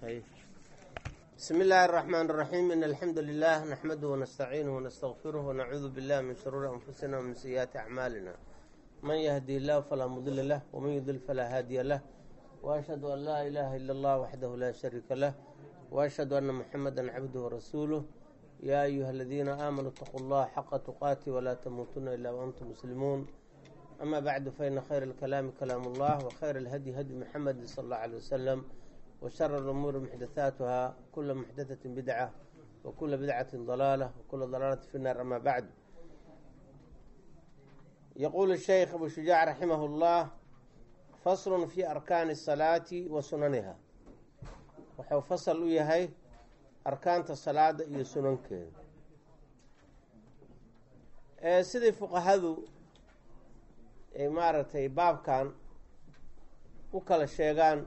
طيب. بسم الله الرحمن الرحيم. إن الحمد لله نحمده ونستعينه ونستغفره ونعوذ بالله من شرور أنفسنا ومن سيئات أعمالنا. من يهدي الله فلا مضل له ومن يضلل فلا هادي له، وأشهد أن لا إله إلا الله وحده لا شريك له، وأشهد أن محمدا عبده ورسوله. يا أيها الذين آمنوا اتقوا الله حق تقاته ولا تموتن إلا وأنتم مسلمون. أما بعد، فإن خير الكلام كلام الله، وخير الهدي هدي محمد صلى الله عليه وسلم، وشر الأمور محدثاتها، كل محدثة بدعة وكل بدعة ضلالة وكل ضلالة في النار. أما بعد، يقول الشيخ أبو شجاع رحمه الله: فصل في أركان الصلاة وسننها. وحو فصل يهي أركان الصلاة يسننك. سيدي فقهاء maaragtay baabkan u kala sheegaan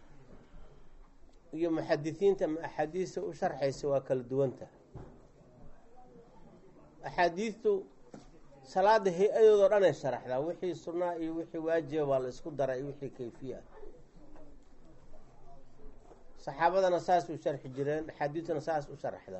iyo muxadisiinta ama axaadiista u sharxaysa waa kala duwanta. axaadiistu salaada hay-adoodao dhan ay sharaxdaa, wixii sunnaa iyo wixii waajiba waa la isku dara iyo wixii kayfiya. saxaabadana saas u sharxi jireen, axaadiistuna saas u sharaxdaa.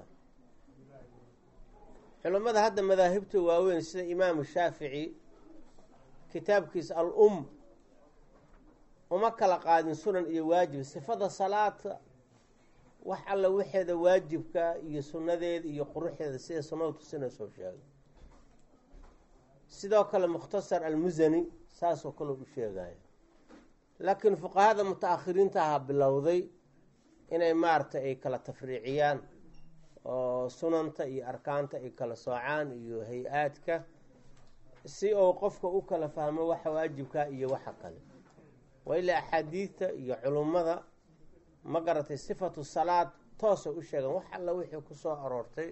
culimmada hadda madaahibta waaweyn sida imaamu shaafici kitaabkiisa al-um uma kala qaadin sunan iyo waajib. sifada salaata wax alla waxeeda waajibka iyo sunnadeeda iyo quruxdeeda sida sunnadu tusinayso sheegay. sidoo kale mukhtasar almusani saasoo kale u sheegaya. laakiin fuqahada muta-akhiriinta ahaa bilowday inay maaragtay ay kala tafriiciyaan oo sunanta iyo arkaanta ay kala soocaan iyo hay-aadka, si uu qofka u kala fahmo waxa waajibka iyo waxa kale. waa ilaa axaadiidta iyo culummada ma garatay sifatu salaad toosa u sheegan, wax alla wixii ku soo aroortay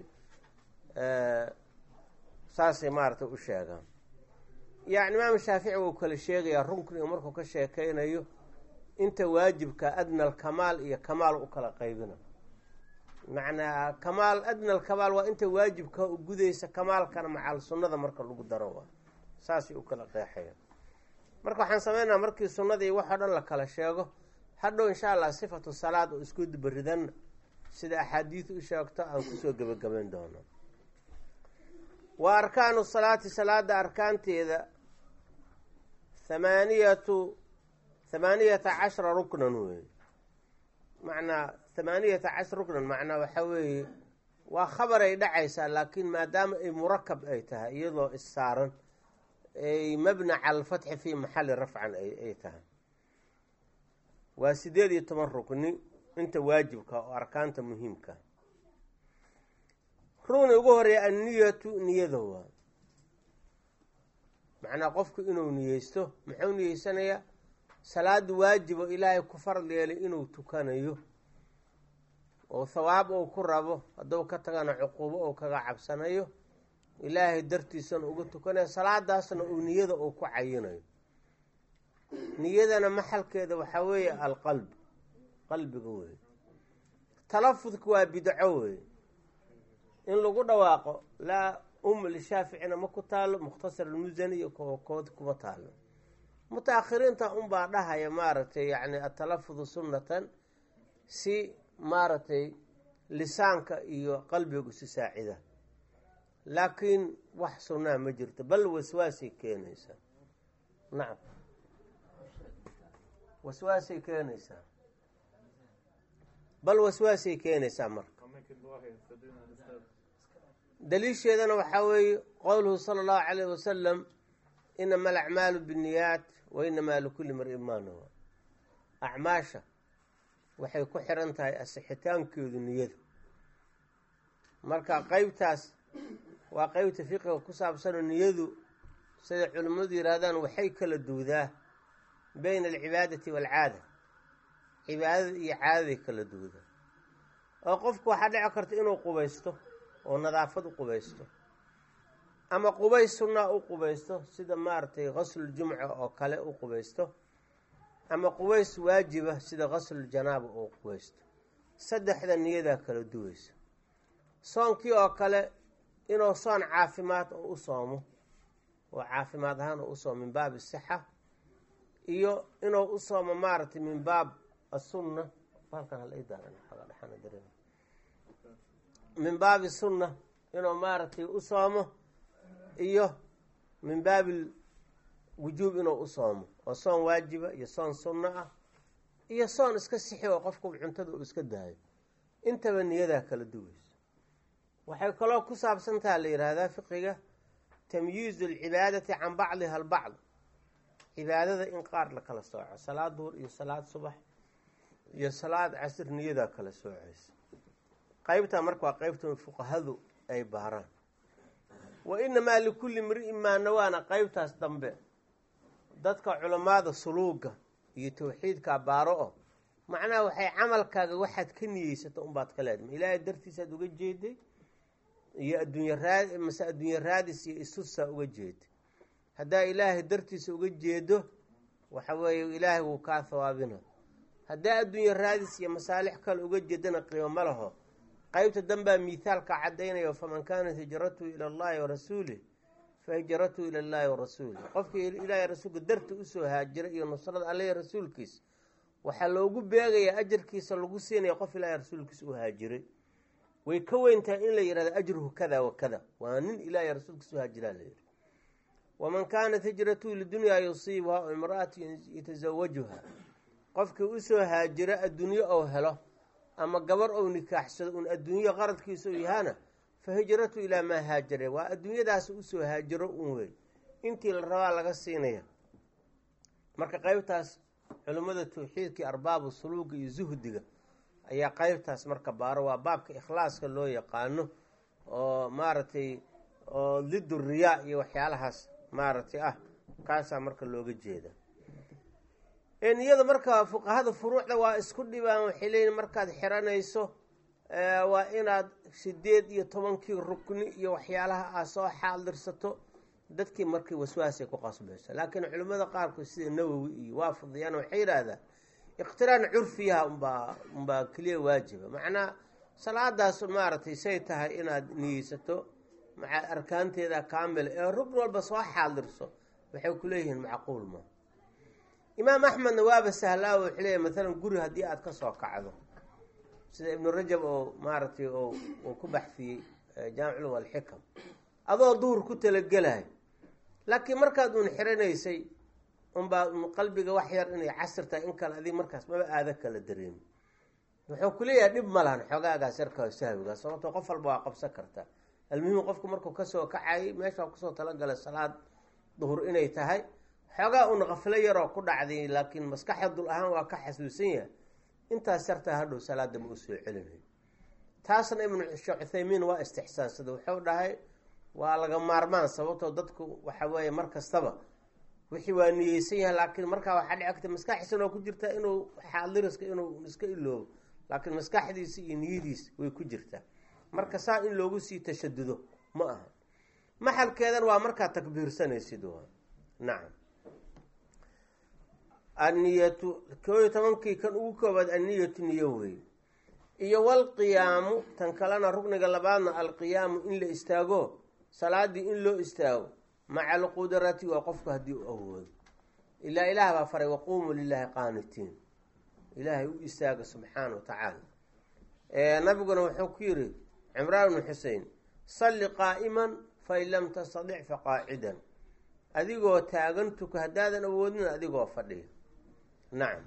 saasay maaragtay u sheegaan. yacni imaam shaafici wuu kala sheegayaa runkniga markuu ka sheekeynayo inta waajibka adnal kamaal iyo kamaal u kala qaybina. macnaa kamaal adnal kamaal waa inta waajibka u gudaysa, kamaalkana macal sunnada marka lagu daro waa saasay u kala qeexaya. marka waxaan sameynaa markii sunnadii waxoo dhan la kala sheego, hadhow insha allah sifatu salaad oo isku dubaridan sida axaadiid u sheegto aan kusoo gebagabayn doono. wa arkaanu salaati, salaada arkaanteeda thamaaniyata cashra ruknan wey. macnaa 18 ruknan macnaa waxaa weeye waa khabaray dhacaysaa, laakiin maadaama ay murakab ay tahay iyadoo issaaran ay mabna cala alfatxi fii maxali rafcan ay tahay. waa 18 rukni inta waajibka oo arkaanta muhiimka. rugni ugu horeeya anniyatu, niyada waa macnaa qofku inuu niyeysto. muxuu niyeysanayaa? salaada waajibo ilaahay ku farad yeelay inuu tukanayo oo thawaab uu ku rabo, hadduu ka tagana cuquubo uu kaga cabsanayo, ilaahay dartiisana uga tukanayo. salaadaasna uu niyada uu ku cayinayo. niyadana maxalkeeda waxaa weeye alqalb, qalbiga wey. talafudka waa bidco wey, in lagu dhawaaqo laa lishaaficina ma ku taalo, mukhtasar almusani iyo kood kuma taalo. muta-akhiriinta unbaa dhahaya maaragtay yacni atalafudu sunnatan, si maaragtay lisaanka iyo qalbigu si saacida. laakiin wax sunnaa ma jirto, bal waswaasay keenaysaa. nacam, waswaasay keenaysaa, bal waswaasay keenaysaa. marka daliisheedana waxaa weeye qowluhu sala allahu calayh wasalam: inama alacmaalu binniyaat wa inamaa likulli mar-in maa nawaa. acmaasha waxay ku xiran tahay asixitaankeedu niyada. marka qeybtaas waa qeybta fiqiga ku saabsanoo niyadu siday culimmadu yihaahdaan waxay kala duwdaa bayna alcibaadati waalcaada. cibaadada iyo caadaday kala duwdaa. oo qofku waxaa dhici karta inuu qubaysto oo nadaafad u qubaysto, ama qubays sunnaa u qubaysto sida maaragtay ghaslul-jumca oo kale u qubaysto, ama qubays waajiba sida ghaslul-janaaba oo qubaysto. saddexda niyadaa kala duwaysa. soonkii oo kale inuu soon caafimaad oo u soomo, oo caafimaad ahaan oo u soomo min baabi sixa, iyo inuu u soomo maaragtay min baab asunna halkan hal idaaran xaga dhaxana dareem min baabi sunna inuu maaragtay u soomo iyo min baabi wujuub inuu u soomo oo soon waajiba iyo soon sunno ah iyo soon iska sixi oo qofku cuntada uu iska daayo intaba niyadaa kala duwayso. waxay kaloo ku saabsantaha la yidhaahdaa fiqiga tamyiizu alcibaadati can bacdiha albacd, cibaadada in qaar la kala sooco, salaad duhur iyo salaad subax iyo salaad casir niyadaa kala soocaysa. qaybtaa marka waa qaybta fuqahadu ay baaraan. wa inamaa likulli mri'in maa nawaana qaybtaas dambe dadka culamaada suluuga iyo tawxiidkaa baaro oo macnaha waxay camalkaaga waxaad ka niyeysato unbaad ka leedma ilaahay dartiisaad uga jeeday iyo mase adduunya raadis iyo isusaa uga jeeday. haddaa ilaahay dartiisa uga jeedo waxa weeye ilaahay wuu kaa hawaabina. haddaa adduunya raadis iyo masaalix kale uga jeedana qiimo ma laho. qaybta danbaa miithaalka cadaynayo faman kaanat hijratuhu ila allahi warasuulih fa hijratuhu ila llahi warasuulih. qofkii ilaahay rasuulka darti usoo haajira iyo nusrada alle rasuulkiisa waxaa loogu beegayaa ajarkiisa lagu siinaya qof ilaahay rasuulkiisa u haajiray. way ka weyntahay in la yihahdo ajruhu kada wa kada, waa nin ilaahay rasuulkiisa u haajiraa la yihi. waman kaanat hijratuhu lidunyaa yusiibuha o imra'atu yatasawajuha, qofkii usoo haajira adduunyo ou helo ama gabar ou nikaaxsado un adduunyo qaradkiisa u yahaana fa hijratu ilaa maa haajare, waa adduunyadaas usoo haajiro un wey, intii la rabaa laga siinaya. marka qaybtaas culimmada tawxiidkii arbaabu suluuga iyo zuhdiga ayaa qaybtaas marka baaro. waa baabka ikhlaaska loo yaqaano oo maaragtay oo lidu riyaa iyo waxyaalahaas maaragtay ah, kaasaa marka looga jeeda. iyada marka fuqahada furuucda waa isku dhibaan. waxay leeyihin markaad xiranayso waa inaad 18 rukni iyo waxyaalaha aad soo xaadirsato. dadkii markii waswaasay ku qasbayso, laakiin culimmada qaarkood sida nawowi iyo waa fudiyaan waxay yidhaahdaan iqtiraan curfiyaha unbaa keliya waajiba. macnaa salaadaas maaragtay say tahay inaad niyeysato maca arkaanteeda kaamil ee rugn walba soo xaadirso waxay ku leeyihiin macquul ma. imaam axmedna waaba sahlaa wuxuu leeyahy maalan guri haddii aad ka soo kacdo sida ibnu rajab oo maaragtay oo ku baxfiyey jaamicul walxikam adoo duhur ku talagelahay, laakiin markaad uun xiranaysay unbaa qalbiga wax yar inay casir tahay in kale adig markaas maba aada kala dareemi. wuxuu ku leeyahay dhib ma lahan xoogaagaas yarka sahwigaas, sababtoo qof walba waa qabsan kartaa. almuhim qofku markuu kasoo kacayay meeshaa kusoo talagalay salaad duhur inay tahay, xoogaa un qaflo yaroo ku dhacday laakiin maskaxa dul ahaan waa ka xasuusan yahay, intaas yartaa hadhow salaada ma u soo celinay. taasna ibnu sheekh cuthaymiin waa istixsaansada, wuxuu dhahay waa laga maarmaan, sababtoo dadku waxa weeye mar kastaba wixii waa niyeysan yahay, laakiin markaa waxaa dhici karta maskaxdiisana waa ku jirtaa inuu xaadiriska inuu iska iloobo, laakiin maskaxdiisa iyo niyadiisa way ku jirtaa. marka saa in loogu sii tashadudo ma aha. maxalkeedan waa markaa takbiirsanaysid. nacam. anniyatu 11 kan ugu koobaad anniyatu niyo wey, iyo walqiyaamu tan kalena rugniga labaadna alqiyaamu in la istaago, salaadii in loo istaago maca alqudrati waa qofku haddii u awoodo. ilaa ilaah baa faray waquumuu lilaahi qaanitiin, ilaahay u istaaga subxaana wa tacaala. nabiguna wuxuu ku yidhi cimraan bnu xusein salli qaa'iman fain lam tastadic faqaacidan, adigoo taagan tuka haddaadan awoodin adigoo fadhiya. nacam.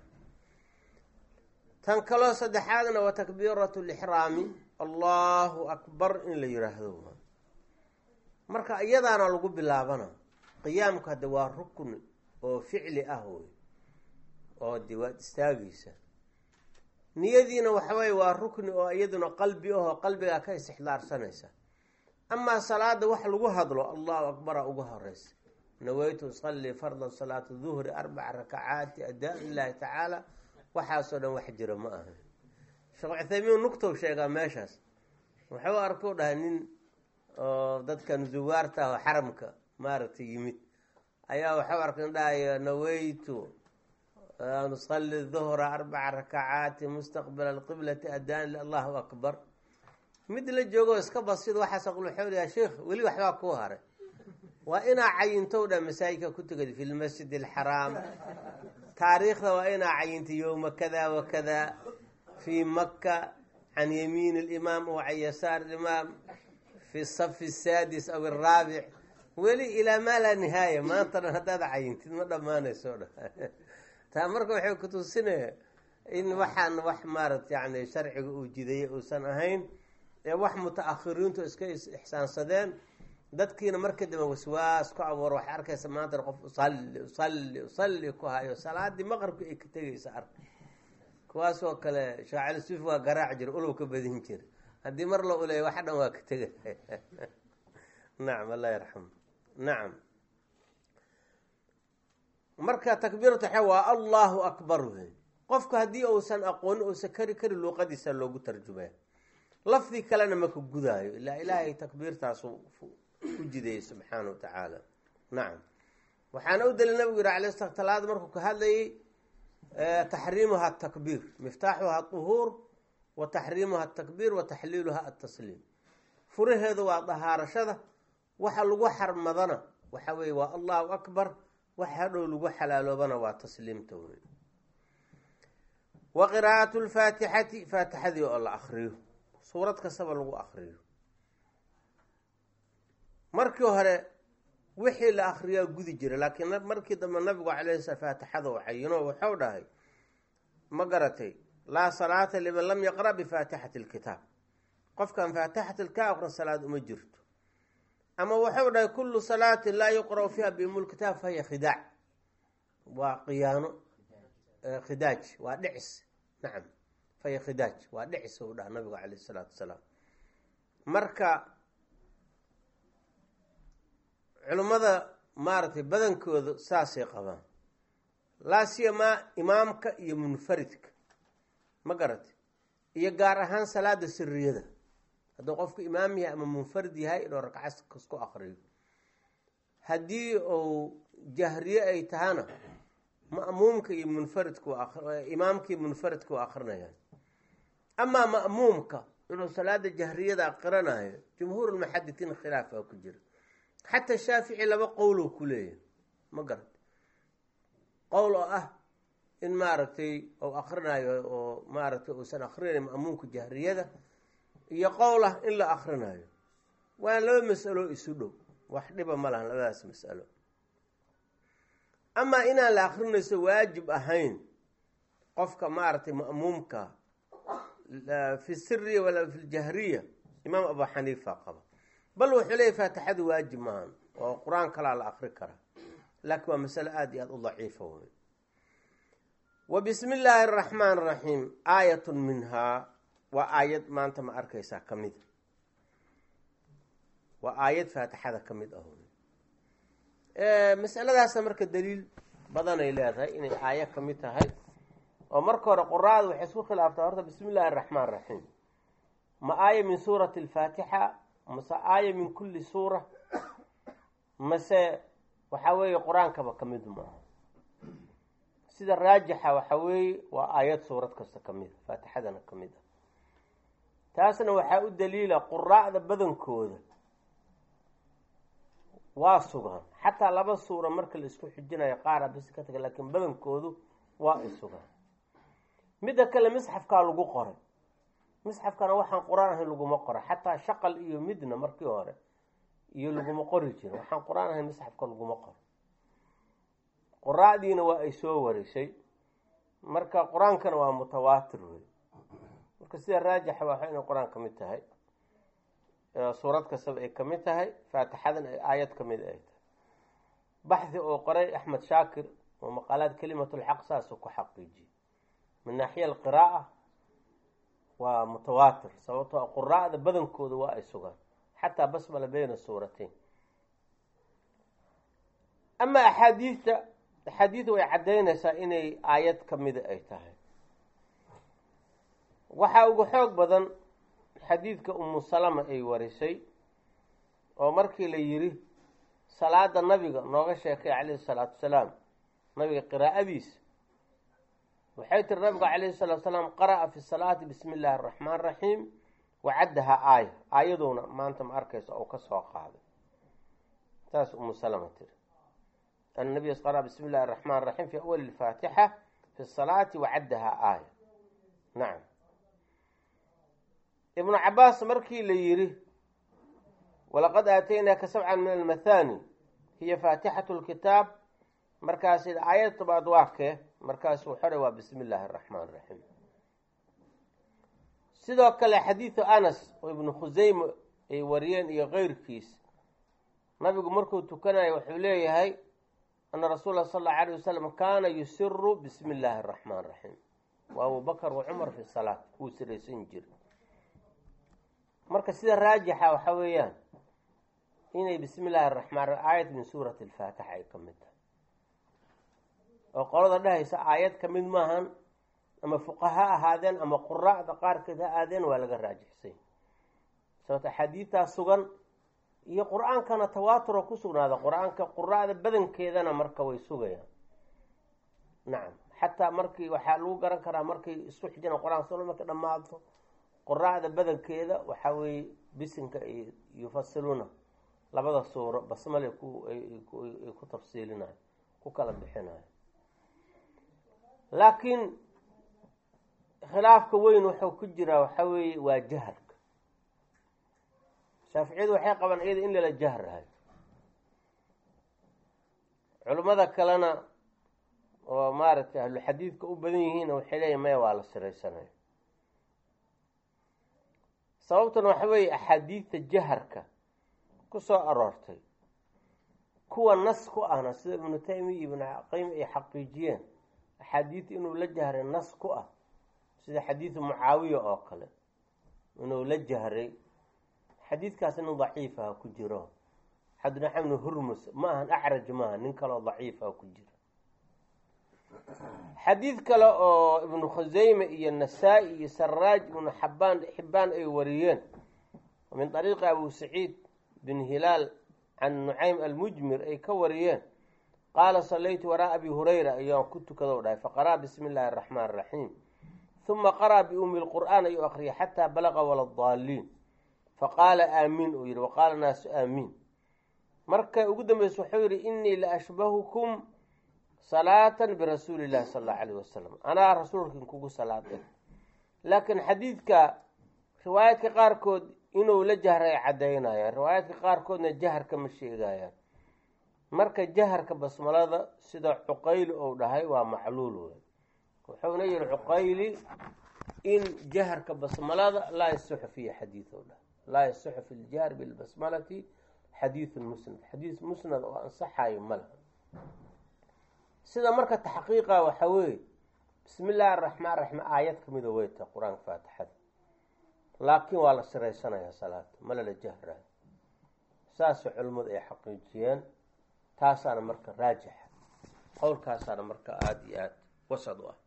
tan kaloo saddexaadna waa takbiiratu lixraami, allahu akbar in la yidhaahdo. marka iyadaana lagu bilaabana. qiyaamka hadda waa rukni oo ficli ah wey, oo de waad istaagaysa. niyadiina waxaweye waa rukni oo iyaduna qalbi ahoo qalbigaa ka istixdaarsanaysa. amaa salaada wax lagu hadlo allahu akbara uga horeysa. nawaytu usalli farda salaata duhri 4 rakacaati adaa lilahi tacaala, waxaasoo dhan wax jira ma aha. sheekh cuthaymiin nugtow sheegaa meeshaas, wuxuu arkuu dhahay nin oo dadkan zuwaarta ah oo xaramka maaragtay yimid ayaa waxuu arkay dhahayo nawaytu nusalli duhra 4 rakacaati mustaqbila alqiblati adaan allahu akbar. mid la joogo iska basid waxaas aqul wuxuu dhahay sheekh weli waxbaa kuu haray, waa inaa cayintow dha masaajidka ku tukad fi lmasjid alxaraam, taariikhda waa inaa cayinta yowma kada wa kada, في مكة عن يمين الإمام أو عن يسار الإمام في الصف السادس أو الرابع ولي إلى ما لا نهاية ما ترى هذا عين تمر ما نسوله تأمركم حكتوا السنة إن وحن مارت يعني شرعي وجدية وسنهين wax mutaakhirintu iska ihsaansadeen dadkiina markii waswaas ku abuur wax arkaysa maanta qof salli ku hayo salaadii maqribka ay ka tagaysa ark kuwaas oo kale shaacil suuf waa garaac jir ulu ka badin jir hadii mar la ulay wax dhan waa ka tagay naam allah yarham naam marka takbiiratu hawa allahu akbar qofka hadii uu san aqoon oo sakari kari luqadiisa loogu tarjumay lafdi kalena ma ku gudaayo ilaa ilaahay takbiirtaas u jideeyay subhanahu wa ta'ala naam waxaan u dalil nabiga raali istiqtalaad markuu ka hadlayay tahriimuha at-takbir miftahuha at-tuhur wa tahriimuha at-takbir wa tahliluha at-taslim furaheedu waa dahaarashada waxa lagu xarmadana waxa weey waa allahu akbar waxa dhow lagu xalaaloobana waa tasliimta wa qiraa'atu al-fatihati fatihadi oo la akhriyo suurad kastaba lagu akhriyo markii hore wixii la akhriyaa gudi jiray laakiin markii dambe nabigu calayhi faatixada oo xayino wuxuu dhahay ma garatay la salaata liman lam yaqra bi faatihati alkitab qofkan faatihati alkitab salaad uma jirto ama wuxuu dhahay kullu salaatin la yuqra fiha bi mulkitab fa hiya khidaa' wa qiyaano khidaaj wa dhicis nacam فهي خداج وادعس ودا النبي عليه الصلاه والسلام marka culimada maartay badankooda saasay qabaan la siyama imaamka iyo munfaridka ma garatay iyo gaar ahaan salaada sirriyada hadii qofku imaam yahay ama munfarid yahay inuu rakac isku akhriyo hadii uu jahriye ay tahana ma'muumka iyo munfaridku imaamka iyo munfaridku akhrinayaan أما مأمومك إنه صلاة جهرية قرناها جمهور المحدثين خلافه كجر حتى الشافعي لما قوله كلية ما قرأت قوله إن مارتي أو أخرناها أو مارتي أو سنأخرين مأمومك جهرية يقوله إلا أخرناها وأن لو مسألة يسودو وحدبا ملها لا مسألة أما إنا الآخرين سواجب أهين قفك مارتي مأمومك في السرية ولا في الجهرية إمام أبو حنيفة قبل بل وحليه فاتحد واجب مان وقرآن كلا الآخر كره لكن مسألة آدية ضعيفة وبسم الله الرحمن الرحيم آية منها وآية ما أنت ما أركيسها كميد وآية فاتحة كميد مسألة ذا سمرك الدليل بدنا إليها إن آية كميدها هاي ومركو القراء وحسوا خلافته بسم الله الرحمن الرحيم ما آية من سورة الفاتحة مسا آية من كل سورة مسا وحوي قرآن كما كميدوا معه سيدا الراجحة وحوي وآيات سورة كستا كميدة فاتحة دانا كميدة تاسنا وحاو الدليل قراء ذا بدن كوذا واسوغان حتى لبا سورة مركل اسكو حجنا يقارا بس كتك لكن بدن كوذو واسوغان مدى كلا مسحف كان لغو قرأ مسحف كان وحان قرآنه لغو مقرأ حتى شقل إيو مدنا مركي هوري إيو لغو مقرأ جينا وحان قرآنه مسحف كان لغو مقرأ قراء دينا وإيسو وري شيء مركا قرآن كان متواتر وري مركا سيدا الراجح وحين القرآن كميتهاي سورة كسب اي كميتهاي فاتحة آيات كميتهاي بحث او قرأي أحمد شاكر ومقالات كلمة الحق ساسوكو حقيجي من ناحية القراءة ومتواتر سواء قراءة بدن كود وإيسوغان حتى بسمة بين السورتين أما أحاديث ويعدين سائني آيات كميدة أيتها وحاوق حوق بدن حديث كأم سلمة أي ورسي ومركي ليري صلاة النبي نوغشيك عليه الصلاة والسلام نبي قراءة ديس وحيث النبي عليه الصلاة والسلام قرأ في الصلاة بسم الله الرحمن الرحيم وعدها آية دون ما أنتم أركز أو كسوق هذا تاس أم سلمة النبي قرأ بسم الله الرحمن الرحيم في أول الفاتحة في الصلاة وعدها آية نعم ibnu cabaas markii la yidhi walaqad aataynaaka sabcan min almathani hiya faatixatu lkitaab, markaas aayad tobaad waa kee, markaasuu xore waa bismi illaahi araxmaan iraxiim. sidoo kale xadiidu anas oo ibnu khuseyme ay wariyeen iyo keyrkiis, nabigu markuu tukanayo wuxuu leeyahay ana rasuula sal allahu alayh wasalam kaana yusiru bismi illaahi araxmaan iraxiim, wa abubakar wa cumar fi salaat wuu siraysan jiray. marka sida raajixa waxa weeyaan inay bismi illaahi araxmaan aayad min suurati alfaatixa ay ka mid tahay, oo qolada dhahaysa aayad ka mid maahan ama fuqaha ahaadeen ama quraacda qaarkeed ha aadeen waa laga raajixsay, sababto axaadiidtaas sugan iyo qur-aankana tawaaturo ku sugnaada, qur-aanka quraacda badankeedana marka way sugayaan. nacam, xataa markii waxaa lagu garan karaa markay isku xijina qur-aanka soo marka dhammaado quraacda badankeeda waxaa weeye bisinka yufasiluuna labada suuro basmale ay ku tafsiilinayo, ku kala bixinayo. laakiin khilaafka weyn wuxuu ku jiraa waxaa weeye waa jaharka. shaaficiyadu waxay qabaan iyada in lala jahrahay, culimmada kalena oo maaragtay ahluxadiidka u badan yihiin waxay leeyihin maya waa la siraysanaya. sababtuna waxa weeye axaadiidta jaharka ku soo aroortay kuwa nas ku ahna sida ibnu taymiya ibnu qayim ay xaqiijiyeen axaadiidta inuu la jahray nas ku ah, sida xadiidu mucaawiya oo kale inuu la jahray. xadiidkaas nin daciifaha ku jiro, xadnaxa bnu hurmus ma ahan, acraj maaha, nin kaleo daciifaha ku jiro. xadiid kale oo ibnu khuseyme iyo nasaa-i iyo saraaj ibnu xibbaan ay wariyeen min ariiqi abu saciid bin hilaal can nucaym almujmir ay ka wariyeen, qaala salaytu waraa abi hurayra ayaan ku tukado dhahay, faqaraa bismi illaahi araxmaan iraxiim uma qaraa biumi lqur'aan ayuu akriyay xataa balaqa waladaaliin faqaala aamiin uu yihi, waqaala naasu aamiin. marka ugu dambeysa wuxuu yihi inii la ashbahukum salaatan birasuuli illahi sala allahu alayh wasalam, anaa rasuulkin kugu salaadeen. laakiin xadiidka riwaayaadka qaarkood inuu la jahray caddaynayaan, riwaayaadka qaarkoodna jaharka ma sheegayaan. marka jaharka basmalada sida cuqayli ou dhahay waa macluul wey. wuxuuna yihi cuqayli in jaharka basmalada laa yasixu fiihi xadiid ou dhahay, laa yasixu fi ljahr bilbasmalati xadiidun musnad, xadiid musnad oo ansaxayo ma laha. sida marka taxqiiqa waxa weeye bismi illaahi araxmaan raxiim aayad kamida weyta qur-aanka faatixada, laakiin waa la siraysanayaa salaada ma lala jahrayo. saasay culimmadu ay xaqiijiyeen, taasaana marka raajixa, qowlkaasaana marka aada iyo aada wasad u ah.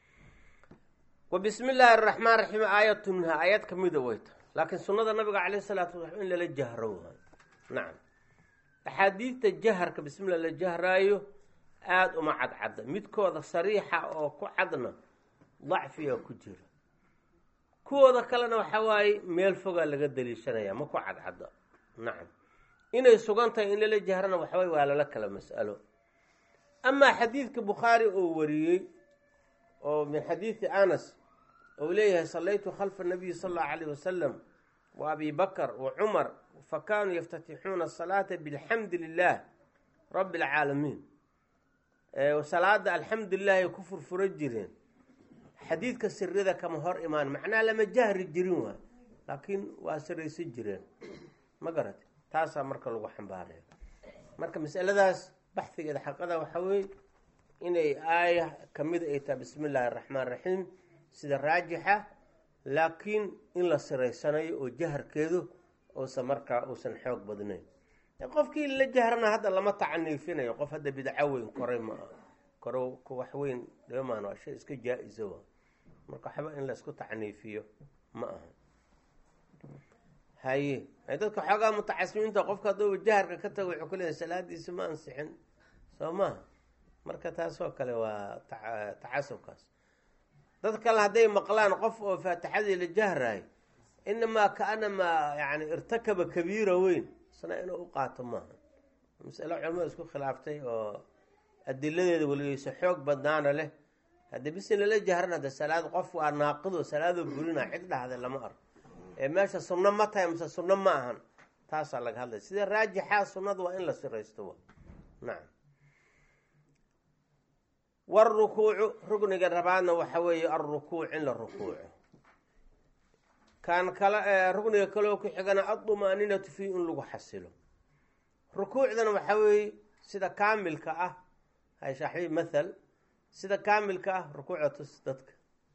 wa bismi illaahi araxmaan raxiim aayatu minha aayad kamida weyta, laakiin sunnada nabiga caleyh isalaatu wasalaam in lala jahro waayo. nacam, axaadiidta jaharka bismillah la jahraayo aada uma cadcadda, midkooda sariixa oo ku cadna dacfiga ku jira, kuwooda kalena waxa waaye meel fogaa laga daliishanaya ma ku cadcadda. nacam, inay sugan tahay in lala jahrana waxaway waa lala kala mas'alo. amaa xadiidka bukhaari oo wariyey oo min xadiidi anas ou leeyahay sallaytu khalfa nabiyi sala allahu alayh wasalam wa abi bakr wa cumar fakanuu yaftatixuuna asalaata bilxamdi lilah rabbi alcaalamiin, salaada alxamdu lilahi ay ku furfuro jireen. xadiidka sirida kama hor imaan, macnaha lama jahri jirin waay, laakiin waa siraysan jireen, ma garate. taasaa marka lagu xambaaraya. marka masaladaas baxhigeeda xaqada waxaa weeye inay aaya kamid ay tahay bismi illaahi araxmaan raxiim sida raajixa, laakiin in la siraysanayo oo jaharkeedu uusan markaa uusan xoog badnayn. qofkii la jahrana hadda lama tacaniifinayo, qof hadda bidco weyn koray ma aha, koro wax weyn dhimaan waa shay iska jaa-isa wa, marka waxba in laisku tacniifiyo ma aha. haye dadka xoogaa mutacasimiinta qofka hadduu jaharka ka tago wuxuu ku leeyahay salaadiisi ma ansixin soo maha. marka taasoo kale waa tacasubkaas. dad kale hadday maqlaan qof oo faatixadii la jahraay inamaa kaanamaa yani irtakaba kabiira weyn, isna inuu u qaato maaha. masalo culimada isku khilaaftay oo adiladeeda weligeysa xoog badnaana leh. hadda bis in lala jahran hadda salaad qof waa naaqido salaadoo burina cid dhahda lama arko. meesha sunno ma tahay mase sunno ma ahan taasaa laga hadlaya. sida raajixaa sunnada waa in la siraysto. nacam. warukuucu rugniga rabaadna waxa weeye alrukuuc in la rukuuco. kan kale rugniga kaleo ku xigana addumaaninatu fii in lagu xasilo. rukuucdana waxaa weeye sida kaamilka ah hayshaaxbi mathal sida kaamilka ah rukuucda tus dadka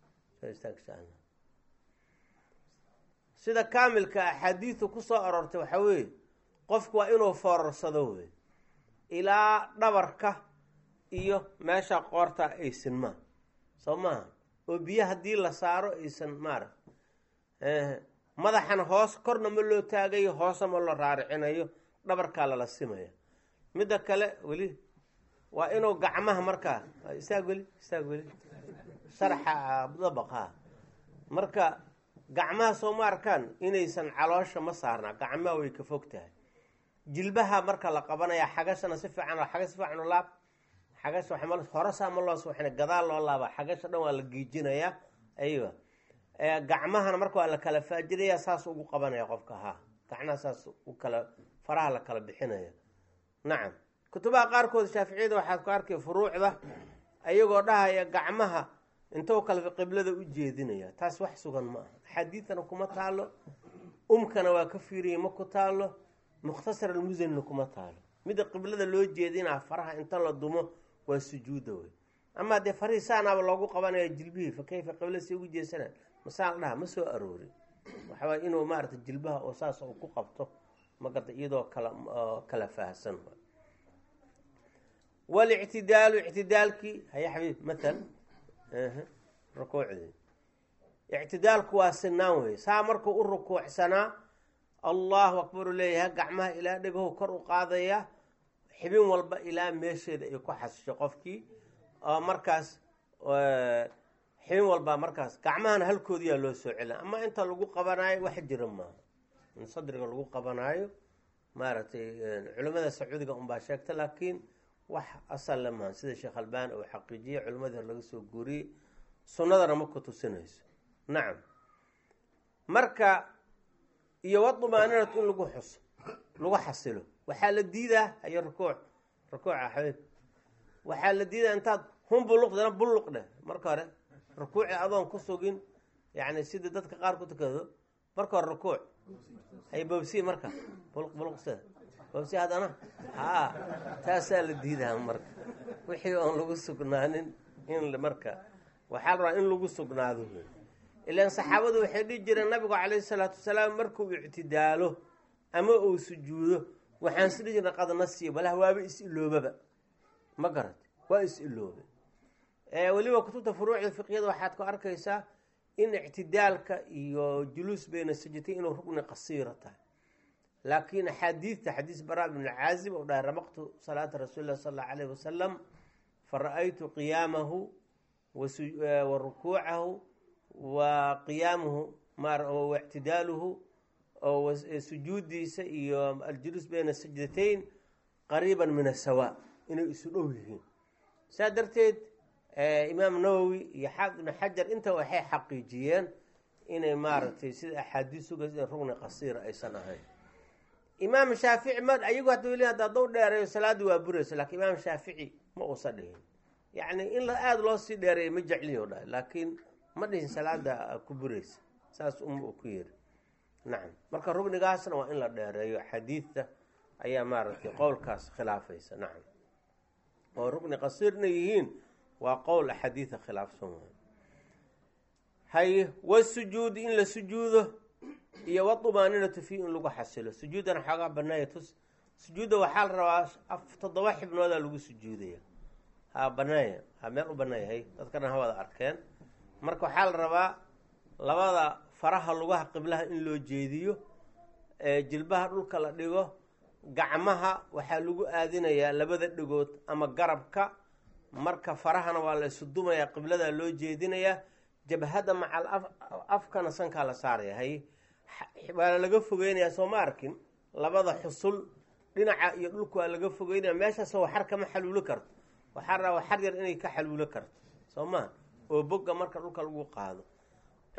sida kaamilka axaadiidu ku soo aroortay waxaa weeye qofku waa inuu foorarsado wey ilaa dhabarka iyo meesha qoorta aysan maa soo maaha oo biyo haddii la saaro aysan maarag madaxan hoos korna ma loo taagayo hoosna ma loo raaricinayo dhabarkaa lala simaya. midda kale weli waa inuu gacmaha markaa istaag weli sharxa dabaqaa marka gacmaha soo ma arkaan inaysan caloosha ma saarnaa, gacmaha way ka fog tahay. jilbaha marka la qabanaya xagashana si fiican xaga si fiican u laab, xagasha waxa horesaa ma loo suuxina gadaal loo laaba, xagasha dhan waa la giijinayaa. aywa gacmahana marka waa la kala faajiraya saas ugu qabanaya qofka gacnaha saas u kala faraha la kala bixinaya. nacam. kutubaha qaarkood shaaficiyada waxaad ku arkay furuucda ayagoo dhahaya gacmaha intuu kale qiblada u jeedinaya. taas wax sugan ma aha, xadiidana kuma taalo, umkana waa ka fiiriyay ma ku taalo, mukhtasar almusanina kuma taalo. midda qiblada loo jeedinaa faraha inta la dumo waa sujuuda wey. ama dee farihii saanaaba loogu qabanaya jilbihii fa kayfa qibla si ugu jeesanaan masaa la dhaha ma soo aroorin. waxawaay inuu maarata jilbaha oo saas u ku qabto magarta iyadoo kala faahsan. walictidaalu ictidaalkii haya xabiib matal rukuucdii ictidaalku waa sinaan wey. saa markuu u rukuucsanaa allahu akbar u leeyahay gacmaha ilaa dhegahu kor u qaadaya, xibin walba ilaa meesheeda ay ku xasisho qofkii oo markaas xibin walba markaas gacmahana halkoodiyaa loo soo celina. ama inta lagu qabanaayo wax jira maaha, in sadriga lagu qabanaayo maaragtay culimmada sacuudiga unbaa sheegta, laakiin wax asal le maaha. sida sheekh albani uu xaqiijiyey culimmadii hor laga soo guuriyey, sunnadana ma ku tusinayso. nacam. marka iyo wadumaaniratu in lagu xuso lagu xasilo waxaa la diidaa hayo rukuuca xabiib waxaa la diidaa intaad buluqdana buluq dheh marka hore rukuuci adoon ku sugin, yani sida dadka qaar ku tukado marka hore rukuuc hay boobsi marka buluqsada boobsi haddana taasaa la diidaa. marka wixii oon lagu sugnaanin in marka waxaa la rabaa in lagu sugnaado. ilaan saxaabadu waxay dhihi jireen nabigu calayhi salaatu wasalaam markuu ictidaalo ama uu sujuudo waxaan si dhihi jirnay qad nasiya balah waaba is-iloobaba ma garata waa is-iloobe. weliba kutubta furuucda fiqyada waxaad ku arkaysaa in ictidaalka iyo juluus bayna sajatay inuu rugni qasiira tahay, laakiin axaadiidta xadiis baraa bn caazib oo dhahay ramaqtu salaata rasuuli lah sal allau alayh wasalam fara-aytu qiyaamahu wa rukuucahu wa qiyaamuhu waictidaaluhu sujuudiisa iyo aljuluus bayna sajdatayn qariiban min asawa inay isu dhow yihiin. saa darteed imaam nawowi iyo xaafid ibn xajar inta waxay xaqiijiyeen inay maaragtay sida axaadiis sugays in rugni qasiira aysan ahayn. imaam shaafici ayagu haddaw dheereeyo salaadii waa buraysa, laakiin imaam shaafici ma uusa dhihin, yacni in aada loo sii dheereeya ma jecliyo dhahay, laakiin ma dhihin salaada ku buraysa, saas uu ku yiri. nacam. marka rugnigaasna waa in la dheereeyo, xadiidta ayaa maaragtay qowlkaas khilaafaysa. nacam. oo rugni qasiirna yihiin waa qowl axaadiida khilaafsan waay. haye wasujuudi in la sujuudo iyo wadumaninatu fii in lagu xasilo. sujuudana xoogaa banaaya tus. sujuudda waxaa la rabaa 7 xibnooda lagu sujuudaya. banaaya meel u banaaya hay dadkana hawada arkeen. marka waxaa la rabaa labada faraha lugaha qiblaha in loo jeediyo, jilbaha dhulka la dhigo, gacmaha waxaa lagu aadinayaa labada dhigood ama garabka, marka farahana waa la isu dumayaa qiblada loo jeedinayaa, jabhada macal afkana sankaa la saaraya. hay waa laga fogeynayaa soo ma arkin labada xusul dhinaca iyo dhulka waa laga fogeynaya, meeshaasoo waxar kama xaluulo karto, waxaa rabaa waxar yar inay ka xaluulo karto soo maa oo bogga marka dhulka lagu qaado.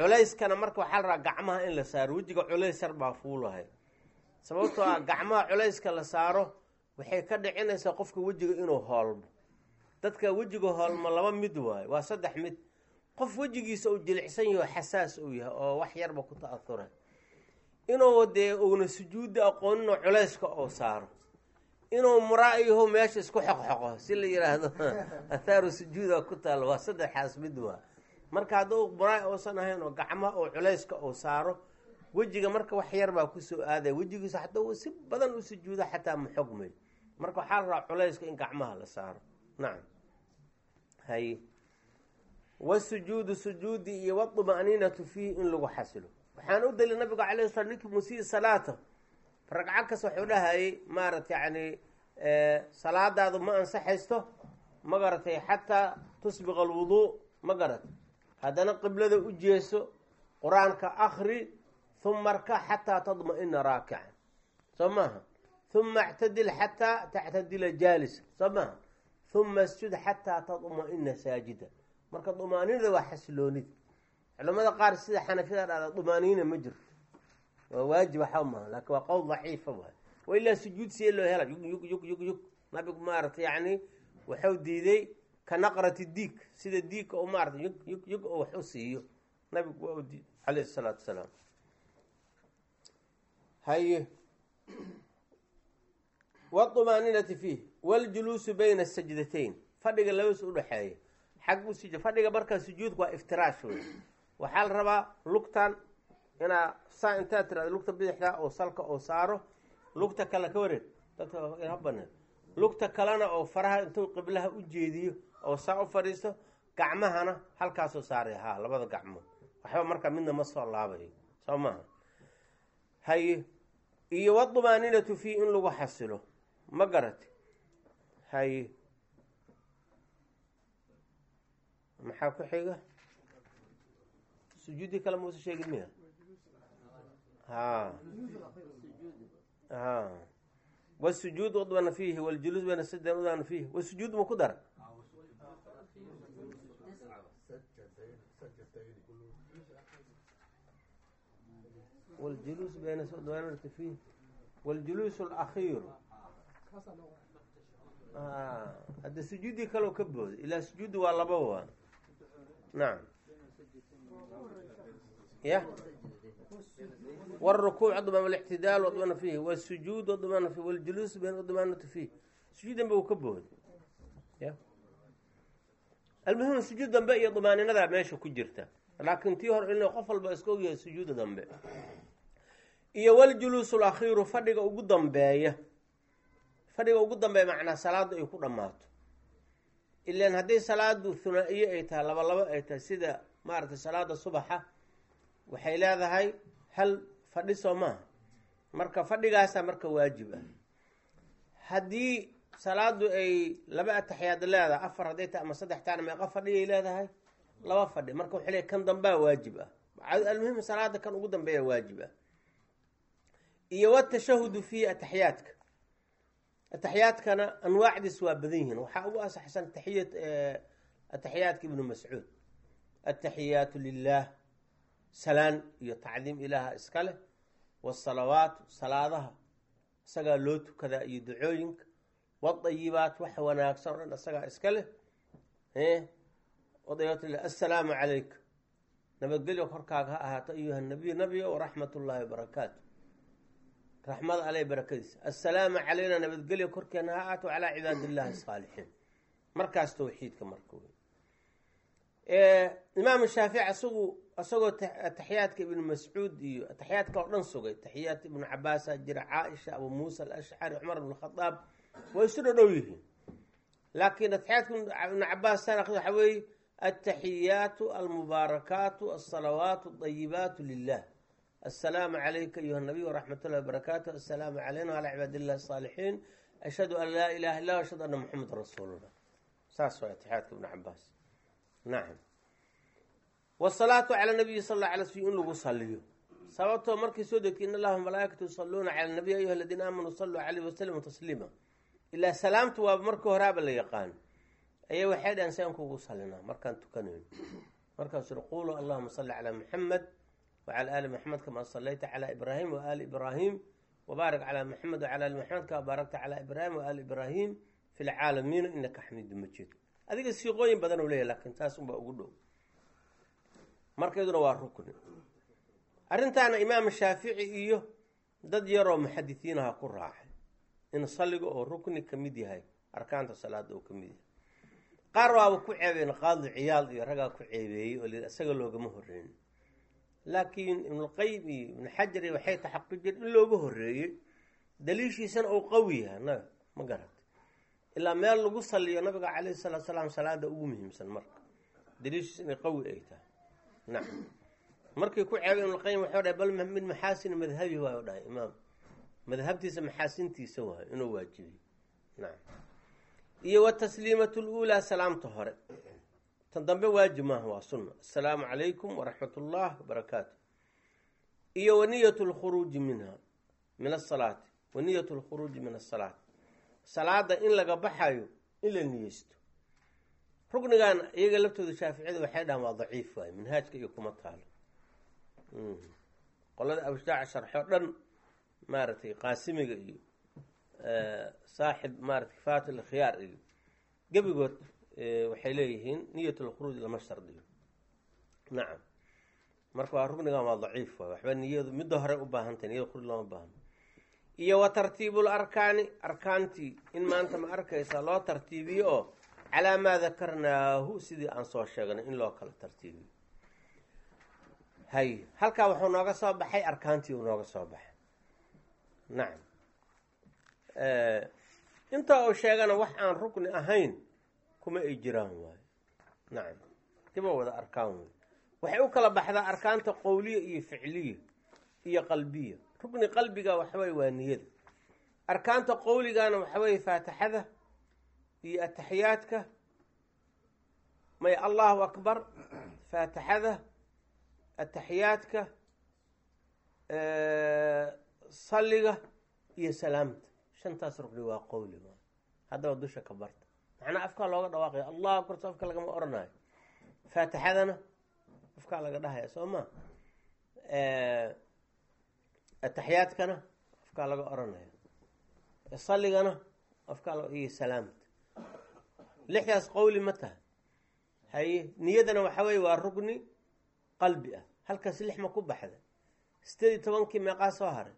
culayskana marka waxaa la rabaa gacmaha in la saaro. wejiga culays yar baa fuulahay, sababtoo ah gacmaha culayska la saaro waxay ka dhicinaysaa qofka wejiga inuu hoolmo. dadka wejiga hoolmo laba mid waayo, waa 3 mid. qof wejigiisa uu jilicsan yaho xasaas uu yahay oo wax yarba ku ta'ahuray, inuu dee uuna sujuudda aqooninoo culayska oo saaro, inuu muraa'iyaho meesha isku xoqxoqo si la yidhaahdo athaaru sujuuda ku taalo. waa 3 mid waa. marka hadduu muraa'i uusan ahayn oo gacmaha oo culayska uu saaro, wejiga marka wax yar baa kusoo aaday, wejigiisa hadduu uu si badan u sujuudo xataa ma xogmay. marka waxaa la rabaa culayska in gacmaha la saaro. nacam. hay wasujuudu sujuudi iyo waduma'niinatu fiihi in lagu xasilo. waxaan u daliil nabiga calayhi sala ninkii musii salaata ragco kas waxuu dhahayay maarata yani salaadaadu ma ansaxaysto ma garatay xataa tusbiqa alwuduu ma garatay, haddana qiblada u jeeso, qur-aanka akri, uma rka xataa tadma'ina raakican, soo maaha, uma اctadil xataa tactadila jaalisa, soo maaha, uma isjud xataa tadma'ina saajida. marka dumaaniinada waa xasiloonida. culamada qaar sida xanafiyada dhahda dumaaniina ma jirto, waa waajib waxa maaha, laakin waa qowl daciifa waay. wa ilaa sujuud siee loo hela yug nabigu maarata yani waxuu diiday ka naqrati diig, sida diigka u maarata yug oo wax u siiyo, nabigu waa u diiday calayhi salaatu wasalaam. haye wاطma'niinati fiih wاljuluusu bayna الsajdatayn, fadhiga labas udhaxeeya xag u sij fadhiga markaa sujuudku waa iftiraash wey. waxaa la rabaa lugtan inaa saa intaa tirada lugta bidixda oo salka oo saaro, lugta kale ka wareeg dadka banaan, lugta kalena oo faraha intuu qiblaha u jeediyo oo saa u fadhiisto, gacmahana halkaasoo saaray labada gacmood, waxba markaa midna ma soo laabayo, soo maaha. haye iyo wadumaaniinatu fiih in lagu xasilo ma garati. haye maxaa ku xiga? sujuudi kale mausa sheegin miya? wasujuud udbana fiihi waljuluus bayna sajdayn udbana fiihi. wasujuud ma ku dara? waljuluus bayna udbanati fiihi waljuluus alakhiiru. hadda sujuudii kaleo ka booday, ilaa sujuudi waa laba waa. nacam. ya wاrukuuc adman اlictidaal admana fiihi wاsujuud admana fiih wاljuluus bayn admanatu fiih. sujuud dambe uu ka booday. ya almuhim sujuud dambe iyo dumaaninada meesha ku jirta, laakin tii hor in qof walba iska ogyahay sujuuda dambe. iyo wاljuluus اlakhiiru, fadhiga ugu dambeeya. fadhiga ugu dambeeya macnaa salaada ay ku dhammaato. ilan hadday salaadu hunaa-iyo ay tahay, laba ay tahay, sida maaragtay salaada subaxa waxay leedahay hal fadhi soo maaha. marka fadhigaasaa marka waajib ah. haddii salaadu ay 2 ataxiyaad leedahay, 4 hadday tahay ama 3 taana meeqa fadhiyay leedahay? 2 fadhi. marka waxay leeyahay kan dambaa waajib ah. almuhim salaada kan ugu dambeeya waajib ah. iyo watashahudu fiihi ataxiyaadka. ataxiyaadkana anwaacdiis waa badan yihiin. waxaa ugu asaxsan ataxiyaadka ibnu mascuud, ataxiyaatu lilah, salaan iyo tacdiim ilaaha iska leh, wasalawaatu, salaadaha isagaa loo tukadaa iyo ducooyinka, wadayibaat, wax wanaagsan o dhan isagaa iska leh. assalaamu calayka, nabadgelyo korkaaga ha ahaato ayuha nabiy, nabiyo waraxmat ullaahi wabarakaatu, raxmada aleh barakadiisa. assalaamu calayna, nabadgelyo korkeena ha ahaato calaa cibaadi illaahi saalixiin. markaas tawxiidka marka wey. imaam shaafici isagoo ataxiyaadka ibnu mascuud iyo ataxiyaadka oo dhan sugay. taxiyaat ibnu cabaasa jira, caaisha, abu muusa alashcari, cumar ibn khadaab, way isu dhodhow yihiin. laakiin ataxiyaadka ibnu cabaas waxa weeye ataxiyaatu almubaarakaatu alsalawaatu adayibaatu lilah. assalaamu calayka ayuha nabiy waraxmat ullahi wabarakaatu, assalaamu calayna wacalaa cibaadi illahi asaalixiin, ashhadu an laa ilaha illa ashhadu anna muxameda rasuulullah. saas waa ataxiyaadka ibnu cabaas. nacam. wasalaatu cala nabiyi sal alla alay sl in lagu saliyo, sababtoo markay soo degtay in allaha malaa'ikatu yusalluuna cala nabiy ayuha aladiina aamanuu saluu calayhi wasalimuu tasliima. ilaa salaamtu waa markii horaaba la yaqaan. ayay waxay dhahan saan kugu salinaa markaan tukanayno. markaasuu yihi quluu allahuma salli calaa muxamed wacala aali maxamed kamaa sallayta calaa ibraahim waaali ibraahim wabaarik calaa maxamed wacala aali maxamed kamaa baarakta calaa ibraahim waaali ibraahim fi lcaalamiina inaka xamiidu majiid. adiga siiqooyin badan u leeyahy laakiin taas unbaa ugu dhow, markeeduna waa rukni. arrintaana imaam shaafici iyo dad yaroo muxadisiinaha ku raacay in salliga oo rukni ka mid yahay arkaanta salaada oo ka mid yahay. qaar waaba ku ceebeen qaadi ciyaal iyo ragaa ku ceebeeyey oo li isaga loogama horreynin, laakiin ibnulqayim iyo ibnu xajar iyo waxay taxaqiijeen in looga horreeyey, daliishiisana uu qawi yahay naga ma garatay. ilaa meel lagu saliyo nabiga calayhi salaatu salaam salaada ugu muhiimsan marka daliishiisa inay qawi ay tahay. nacam markii ku ceebay ibnulqayim waxau dhahay bal min maxaasini madhabi waayo dhahay imaam, madhabtiisa maxaasintiisa waayo inuu waajibiyo. nacam iyo watasliimatu luulaa salaamta hore, tan dambe waajib maaha waa sunna, assalaamu calaykum waraxmat ullah wabarakaatu. iyo waniyatu lkhuruuji minha min asalaati, waniyatu lkhuruuji min asalaati, salaada in laga baxayo in la niyeysto. ruknigan iyaga laftooda shaaficiyada waxay dhahaan waa daciif waayo, minhaajka iyo kuma taalo. qolada abshaaca sharxo dhan maaragtay qaasimiga iyo saaxib maarata kifaat alkhiyaar iyo gebigood waxay leeyihiin niyat lkhuruuj lama shardiyo. nacam marka waa ruknigan waa daciif waay, waxba niyadu midda hore u baahantay, niyada khuruuj lama baahno. iyo wa tartiibul arkaani, arkaantii in maanta ma arkaysa loo tartiibiyo oo calaa maa dakarnaahu sidii aan soo sheegnay in loo kala tartiibiyo. hay halkaa wuxuu nooga soo baxay arkaantii uu nooga soo baxay. nacam inta uu sheegana wax aan rukni ahayn kuma ay jiraan waayo. nacam kiba wada arkaan wey. waxay u kala baxdaa arkaanta qowliya iyo ficliya iyo qalbiya. rukni qalbiga waxaweye waa niyada, arkaanta qowligana waxaweye faatixada iyo ataxiyaadka, may allahu akbar, faatixada, ataxiyaadka, salliga iyo salaamta. shantaas rukni waa qowli ma haddaba dusha ka barta, macnaa afkaa looga dhawaaqaya allahu akbar, so afka lagama oranayo. faatixadana afkaa laga dhahaya soo ma, ataxiyaadkana afkaa laga oranaya, salligana afkaa iyo salaamta. lixdaas qowli ma taha. haye niyadana waxa weye waa rukni qalbi ah, halkaas lix ma ku baxda. 18 meeqaa soo haray?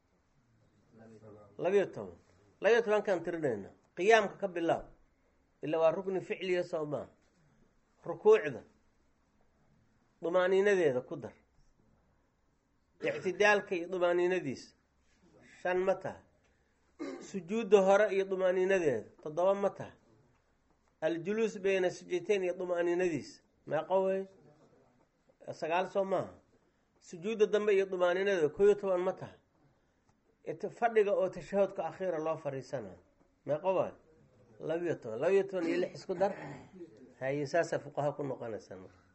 12. 12kan tirinayna, qiyaamka ka bilaab ila waa rukni ficliya soo maa. rukuucda dumaaniinadeeda ku dar, ictidaalka iyo dumaaniinadiisa 5 ma taha. sujuudda hore iyo dumaaniinadeeda 7 ma taha. aljuluus bayna sujuudayn iyo dumaaniinadiisa meeqa wey? 9 soo maaha. sujuudda dambe iyo dumaaniinadeeda 11 ma taha. fadhiga oo tashahudka akhiira loo fariisanayo meeqa waay? 12. 12 iyo 6 isku dar. haye saasa fuqaha ku noqonaysa.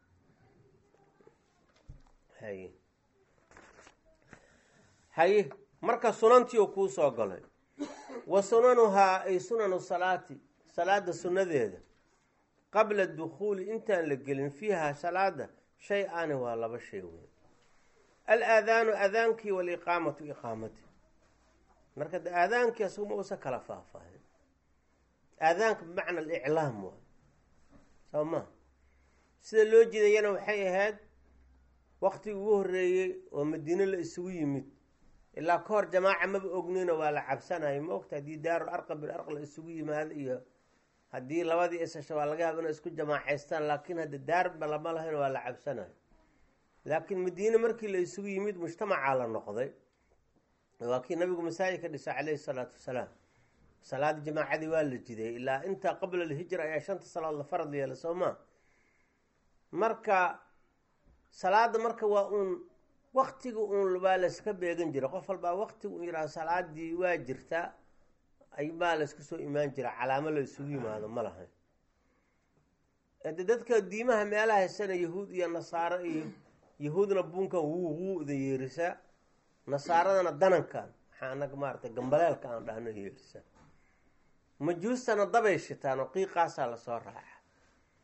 haye marka sunantii uu kuu soo galay, wa sunanuhaa ay sunanu salaati, salaada sunadeeda, qabla dukhuuli intaan la gelin fiiha salaada shay aani waa 2 shay wey. alaadaanu aadaankii waliqaamatu iqaamati. marka aadaankii asaguma usa kala faahfaahin. aadaanka bimacna aliclaam waay soo ma, sida loo jeedayana waxay ahayd waqtigii ugu horreeyey oo madiine la isugu yimid, ilaa ka hor jamaaca maba ognino waa la cabsanayo ma ogta. haddii daarul arqam bil arq la isugu yimaado iyo haddii labadii isasho waa laga yaaba inay isku jamaacaystaan, laakiin hadda daarba lama lahayn waa la cabsanayo. laakiin madiine markii la isugu yimid mujtamacaa la noqday, waa kii nabigu masaajid ka dhisa calayhi salaatu wasalaam. salaada jamaacadii waa la jiday ilaa intaa qabla alhijra ayaa 5 salaadood la farad yeela soo maa. marka salaada marka waa uun waktiga uun baa layska beegan jira, qof walbaa waktiga un yidhaha salaadii waa jirtaa aybaa laysku soo imaan jira, calaamo la isugu yimaado ma lahayn. de dadka diimaha meelaha haysana yahuud iyo nasaaro iyo yahuudna bunkan wuuda yeerisaa, nasaaradana danankan maxaa anaga maaragtay gambaleelka aan dhahno yeerisaa. majuustana dabay shitaan oo qiiqaasaa lasoo raaca.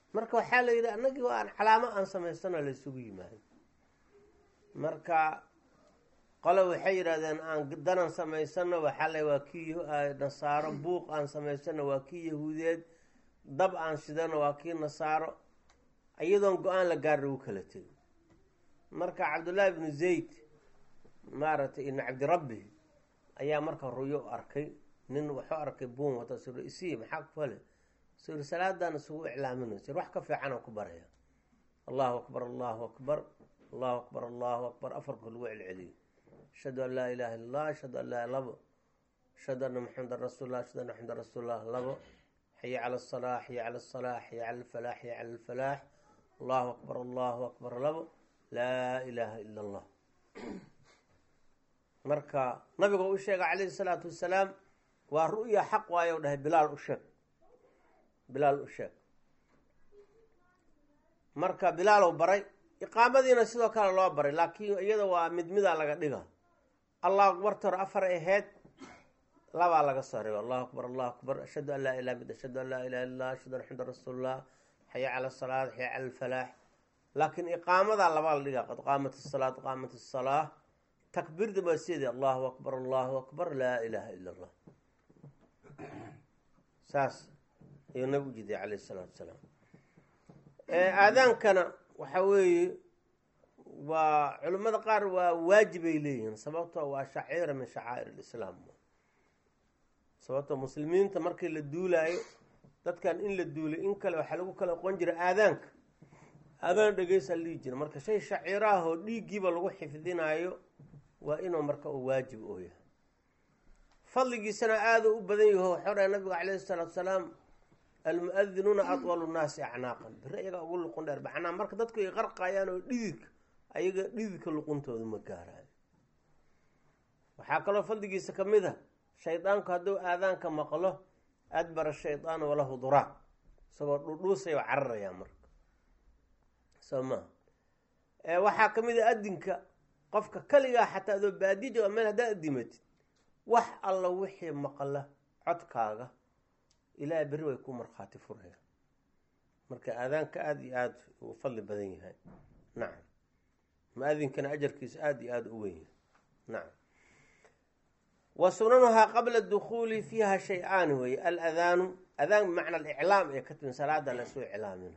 marka waxaa la yidhi annagii waa aan calaamo aan samaysano la isugu yimaado. marka qole waxay yidhahdeen aan danan samaysano, waxaa la waa kii nasaaro, buuq aan samaysano waa kii yahuudeed, dab aan shidano waa kii nasaaro, iyadoon go-aan la gaar lagu kala tego. marka cabdullaahi ibnu zayd maaragtay ibnu cabdirabbi ayaa marka ruyo arkay, nin wuxuu arkay buun wata sir isii maxaa ku fale sir salaadaan isugu iclaaminay sir wax ka fiican oo ku baraya allahu akbar allahu akbar allahu akbar allahu akbar afarka lagu celceliyo ashhadu an laa ilaaha illa allah ashhadu an laa labo ashhadu anna muxamadan rasuulullah ashhadu anna muxamadan rasuulullah labo xaya cala asalaax xaya cala asalaax xaya cala alfalaax xaya cala alfalaax allahu akbar labo laa ilaaha ila allah. marka nabiga u sheegay calayhi salaatu wasalaam waa ru'ya xaq waayo dhahay bilaal u sheeg. marka bilaalow baray, iqaamadiina sidoo kale loo baray, laakiin iyada waa midmidaa laga dhiga. allahu akbar tor afar aheyd labaa laga soo reebo allahu akbar ashhadu an laa ilaha illa ashhadu an laa ilaha illallah ashhadu anna muxamadan rasuulullah xaya cala asalaat xaya cala alfalaax. laakiin iqaamadaa labaa la dhigaa qad qaamat asalaat qaamat asalaa. takbiirda baa sideedii allahu akbar laa ilaaha ila allah. saas ayuu nabi u jiday calayhi salaatu wasalaam. aadaankana waxa weeye waa culimmada qaar waa waajibay leeyihiin, sababtoo waa shaciira min shacaa'ir alislaam. sababtoo muslimiinta markii la duulaayo, dadkan in la duulay in kale waxaa lagu kala oqon jira aadaanka, aadaan dhegeysa la dhihi jira. marka shay shaciiraahoo dhiiggiiba lagu xifdinaayo waa inuu marka uu waajib oo yahay. fadligiisana aada u badan yaho waxau dhahay nabigu calayhi salaatu wasalaam almu-adinuuna atwalu nnaasi acnaaqan, biri ayaga ugu luqun dheer macnaa marka dadku ay qarqayaan oo dhididka luquntooda ma gaaraayo. waxaa kaloo fadligiisa ka mid a shaydaanku hadduu aadaanka maqlo adbara shaydaanu walahu duraaq, isagoo dhudhuusayoo cararayaa marka soo maa. waxaa ka mid a adinka qofka kaligaa xataa adoo baadija oo meel haddaa adimatid wax alla wixii maqla codkaaga ilaahay berri way ku markhaati furayaan. marka aadaanka aada iyo aada uu fadli badan yahay. nacam mu-adinkana ajarkiisa aada iyo aada u weyn yahay. nacam wa sunanuhaa qabla dukhuuli fiiha shay-aani weye aladaanu adaan bimacna aliclaam ee ka timin salaada lasoo iclaamina.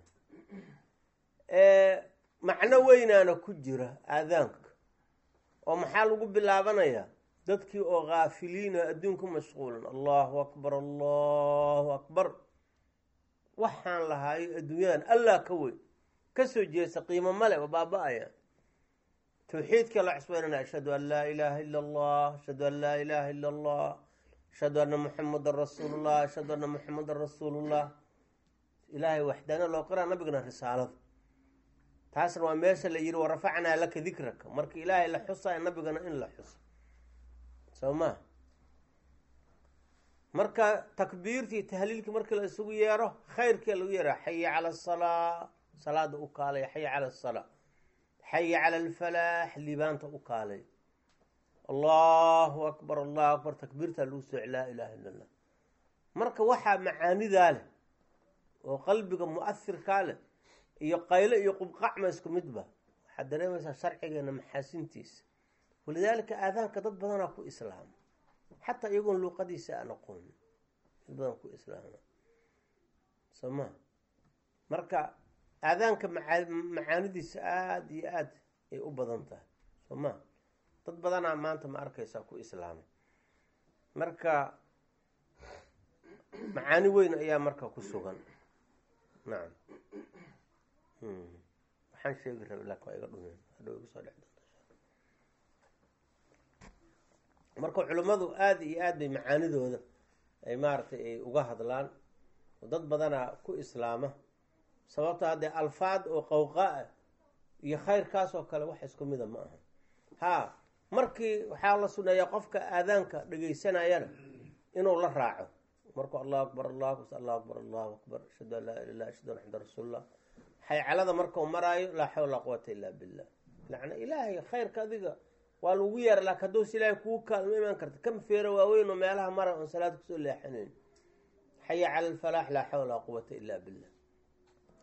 macno weynaana ku jira aadaanka oo maxaa lagu bilaabanayaa dadkii oo kaafiliina adduunku mashquulan allahu akbar waxaan lahaayo adduunyadan allah ka weyn kasoo jeesta qiimo male oo baaba-aya. tawxiidka la cusbeynana ashhadu an laa ilaaha ila allah ashhadu an laa ilaaha ila allah ashhadu anna muxamadan rasuulullah ashhadu anna muxamadan rasuulullah. ilaahay waxdaana loo qiraa, nabigana risaalada. taasna waa meesha la yihi warafacnaa laka dikraka, marka ilaahay la xusayo nabigana in la xuso soo maa. marka takbiirtii tahliilkii markii la isugu yeero khayrkii lagu yeera xaya cala asalaa, salaada u kaalay, xaya cala asalaa, xaya cala alfalaax, liibaanta u kaalay, allahu akbar takbiirtaa lagu sooci laa ilaaha illa allah. marka waxaa macaanidaa leh oo qalbiga mu-ahirkaa leh iyo qayle iyo qubqacma isku midba, waxaad dareemaysaa sharcigeena maxaasintiisa. walidaalika aadaanka dad badanaa ku islaama xataa iyagoon luuqadiisa aan aqoonin, dad badan ku islaama soo maa. marka aadaanka macaanidiisa aada iyo aada ay u badan tahay soo maa. dad badanaa maanta ma arkaysaa ku islaama. marka macaani weyn ayaa marka ku sugan. nacam waxaan sheegi raba laakin waa iga dhumeen hadhow igu soo dhex doonta. marka culimmadu aada iyo aad bay macaanidooda ay maaragtay ay uga hadlaan oo dad badanaa ku islaama. sababto haddee alfaad oo qawqaa iyo khayrkaas oo kale wax isku mida ma aha. haa markii waxaa la suneeyaa qofka aadaanka dhegaysanayana inuu la raaco markuu allahu akbar ashhadu an laa ilaha illa ashhadu anna muxamadan rasuulullah. xaycalada markuu maraayo laa xawla laa quwata illaa billah. macnaa ilaahay khayrka adiga waa lagu yeera, laakin haddousa ilaahay kugu kaalma imaan karta kam feero waaweyn oo meelaha mara oon salaad kusoo leexanayn. xaya cala alfalaax laa xawla laa quwata illaa billah.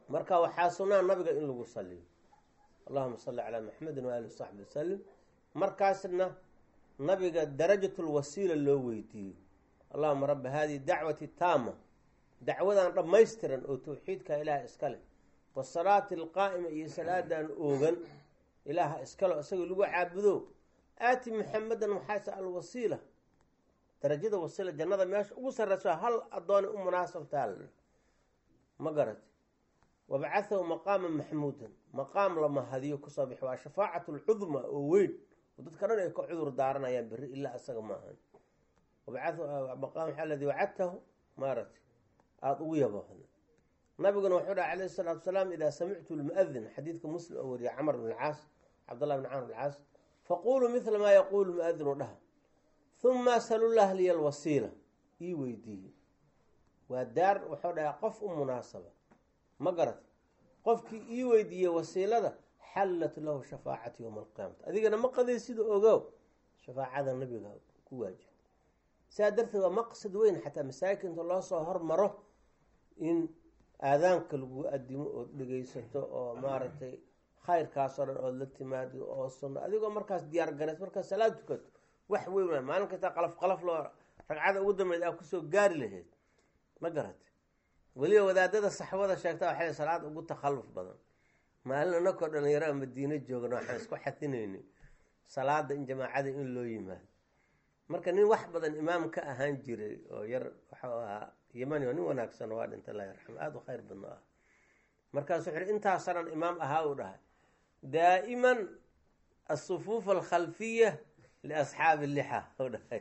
marka waxaa sunaa nabiga in lagu saliyo allahuma salli calaa maxamedin waali wasaxbi wasalim. markaasna nabiga darajatulwasiila loo weydiiyo allahuma rabba hadihi dacwati taama, dacwadan dhammaystiran oo tawxiidka ilaaha iska leh, wasalaati alqaa'ima iyo salaadan oogan ilaaha iskale isagoo lagu caabudo, aati maxamedan maxaase alwasiila, darajada wasiila jannada meesha ugu sarreyso hal addoonay u munaasabtaa ma garati. wabacathahu maqaaman maxmuudan, maqaam la mahadiyo kusoo bixi, waa shafaacatu lcudma oo weyn oo dadka dhan ay ka cudur daaranayaan beri ilaa isaga ma ahan. maqaam aladi wacadtahu maarati aada ugu yaboohda. nabiguna wuxuu dhaha calayhi salaatu wasalaam idaa samictu lmuadin, xadiidka muslim oo wariya camr bn alcaas, cabdullah bn camr bn alcaas, faquluu mila maa yaquulu muadinu dhaha, uma asalullah liya alwasiila, ii weydiiye. waa daar wuxuu dhaha qof u munaasaba ma garata, qofkii ii weydiiyey wasiilada xallat lahu shafaacati yowma alqiyaamati, adigana ma qaday sida ogow shafaacada nabiga ku waajib. sidaa darteed waa maqsad weyn xataa masaajidka inta loo soo hormaro in aadaanka lagu adimo ood dhegaysato oo maaragtay khayrkaasoo dhan ood la timaado oo sunno adigoo markaas diyaar garays markaas salaad tukato wax weyn waa maalin kastaa qalaf loo ragcada ugu dambeyd aa kusoo gaari lahayd ma garata. weliba wadaadada saxwada sheegta waxay salaad ugu takhalluf badan. maalin anakoo dhalinyaro madiine joogan waxaan isku xadinaynay salaada in jamaacada in loo yimaado. marka nin wax badan imaam ka ahaan jiray oo yar waxuu ahaa yamani oo nin wanaagsan waa dhinta allah yarxam aada u khayr badno ah. markaasu wuxu intaas sanan imaam ahaa uu dhahay daa'iman asufuuf alkhalfiya liasxaabi lixa u dhahay.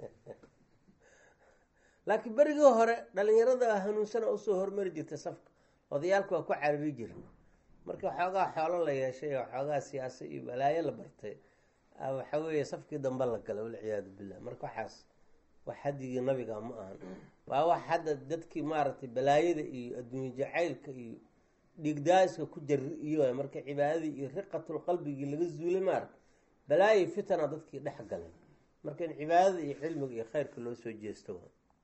laakiin berigii hore dhalinyarada hanuunsana usoo hormari jirtay safka, odayaalku waa ku carari jira. markii waxoogaa xoolo la yeeshay oo xoogaa siyaasa iyo balaayo la bartay waxa weeye safkii dambe la galay walciyaadu billah. marka waxaas wax hadigii nabiga ma ahan, waa wax hadda dadkii maaragtay balaayada iyo adduunye jacaylka iyo dhigdaaska ku jari-iyo marka cibaadadii iyo riqatul qalbigii laga zuulay maaragta balaayo fitana dadkii dhex galay. marka in cibaadada iyo cilmiga iyo khayrka loo soo jeesto.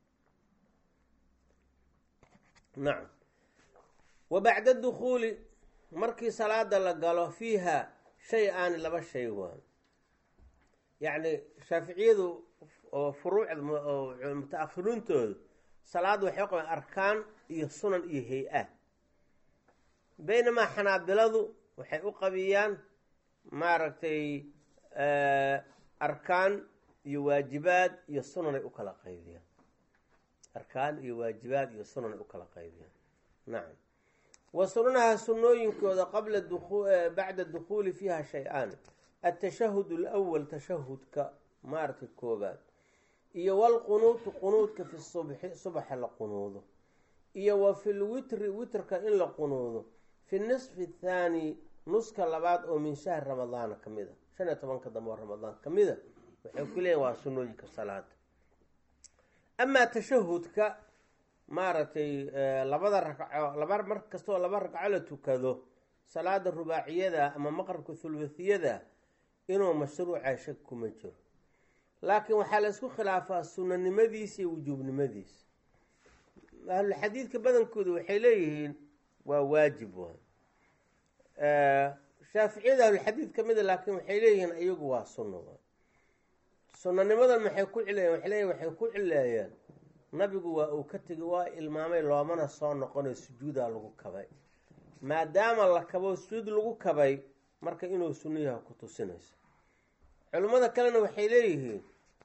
nacam. wa bacda dukhuuli, markii salaada la galo, fiiha shay-aani laba shay waa, yacni shaaficiyadu oo furuucda oo muta-akhiriintooda salaadda waxay qabaan arkaan iyo sunan iyo hay-aad. baynamaa xanaabiladu waxay u qabiyaan maaragtay arkaan iyo waajibaad iyo sunanay u kala qaybiyaan. arkaan iyo waajibaad iyo sunanay u kala qaybiyaan. nacam. wa sunanaha sunooyinkooda qabla bacda dukhuuli fiiha shay-aan, atashahud alawal tashahudka maaragtay koobaad, iyo walqunuutu qunuudka fi subxi subaxa la qunuudo, iyo wa fi lwitri witrka in la qunuudo, fi nisfi athaani nuska labaad oo min shahri ramadaana ka mid a 15 dambe oo ramadaan ka mid a waxay ku leeyihin waa sunooyinka salaada. amaa tashahudka maaragtay labada ragco mar kastoo laba ragco la tukado salaada rubaaciyada ama maqribka thuluthiyada inuu mashruuca shak kuma jiro, laakiin waxaa la isku khilaafaa sunanimadiisa iyo wujuubnimadiisa. ahlulxadiidka badankooda waxay leeyihiin waa waajib waa. shaaficiyada ahlulxadiid ka mida laakiin waxay leeyihiin iyagu waa sunno waa. sunanimadan maxay ku cileeyeen? waxay ku cileeyeen nabigu waa uu ka tegay, waa ilmaamay, loomana soo noqonayo sujuudaa lagu kabay. maadaama la kabo sujuud lagu kabay marka inuu sunno yahay ku tusinayso. culimmada kalena waxay leeyihiin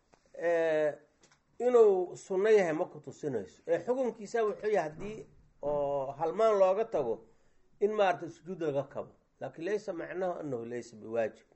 inuu sunno yahay ma ku tusinayso, xukunkiisa wuxuu yahay haddii oo halmaan looga tago in maaragtay sujuud laga kabo, laakiin laysa macnahu anahu laysa biwaajib.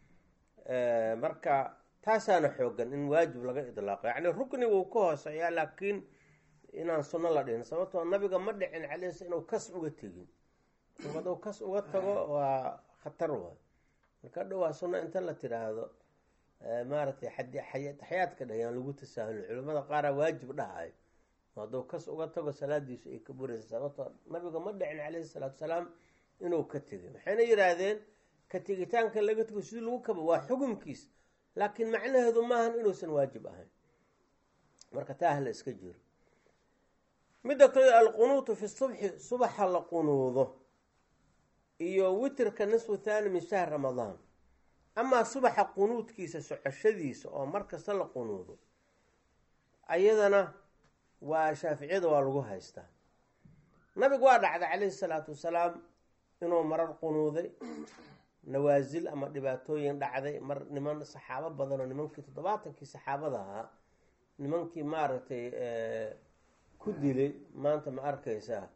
marka taasaana xoogan in waajib laga idlaaqo, yacni rukni wuu ka hooseeyaa laakiin inaan sunno la dhihin, sababtoo nabiga ma dhicin calays inuu kas uga tegin. haduu kas uga tago waa khatar waay. marka hadhow waa sunno inta la tiraahdo maaragtay taxiyaadka dhahayaan lagu tasaahulin. culimada qaaraa waajib dhahayo, hadduu kas uga tago salaadiisu ay ka buraysa, sababtoo nabiga ma dhicin calayhi salaatu wasalaam inuu ka tegin. waxayna yidhaahdeen ka tegitaanka laga tego sidii lagu kaba waa xukumkiis, laakiin macnaheedu maahan inuusan waajib ahayn. marka taa la iska jiro. midda kale alqunuutu fi subxi subaxa la qunuudo iyo witrka nisfu thaani min shahr ramadaan. amaa subaxa qunuudkiisa socoshadiisa oo mar kasta la qunuudo ayadana waa shaaficiyada waa lagu haystaa. nabigu waa dhacday calayhi salaatu wasalaam inuu marar qunuuday nawaasil ama dhibaatooyin dhacday mar niman saxaabo badan oo nimankii 70kii saxaabada ahaa nimankii maaragtay ku dilay maanta ma arkaysaa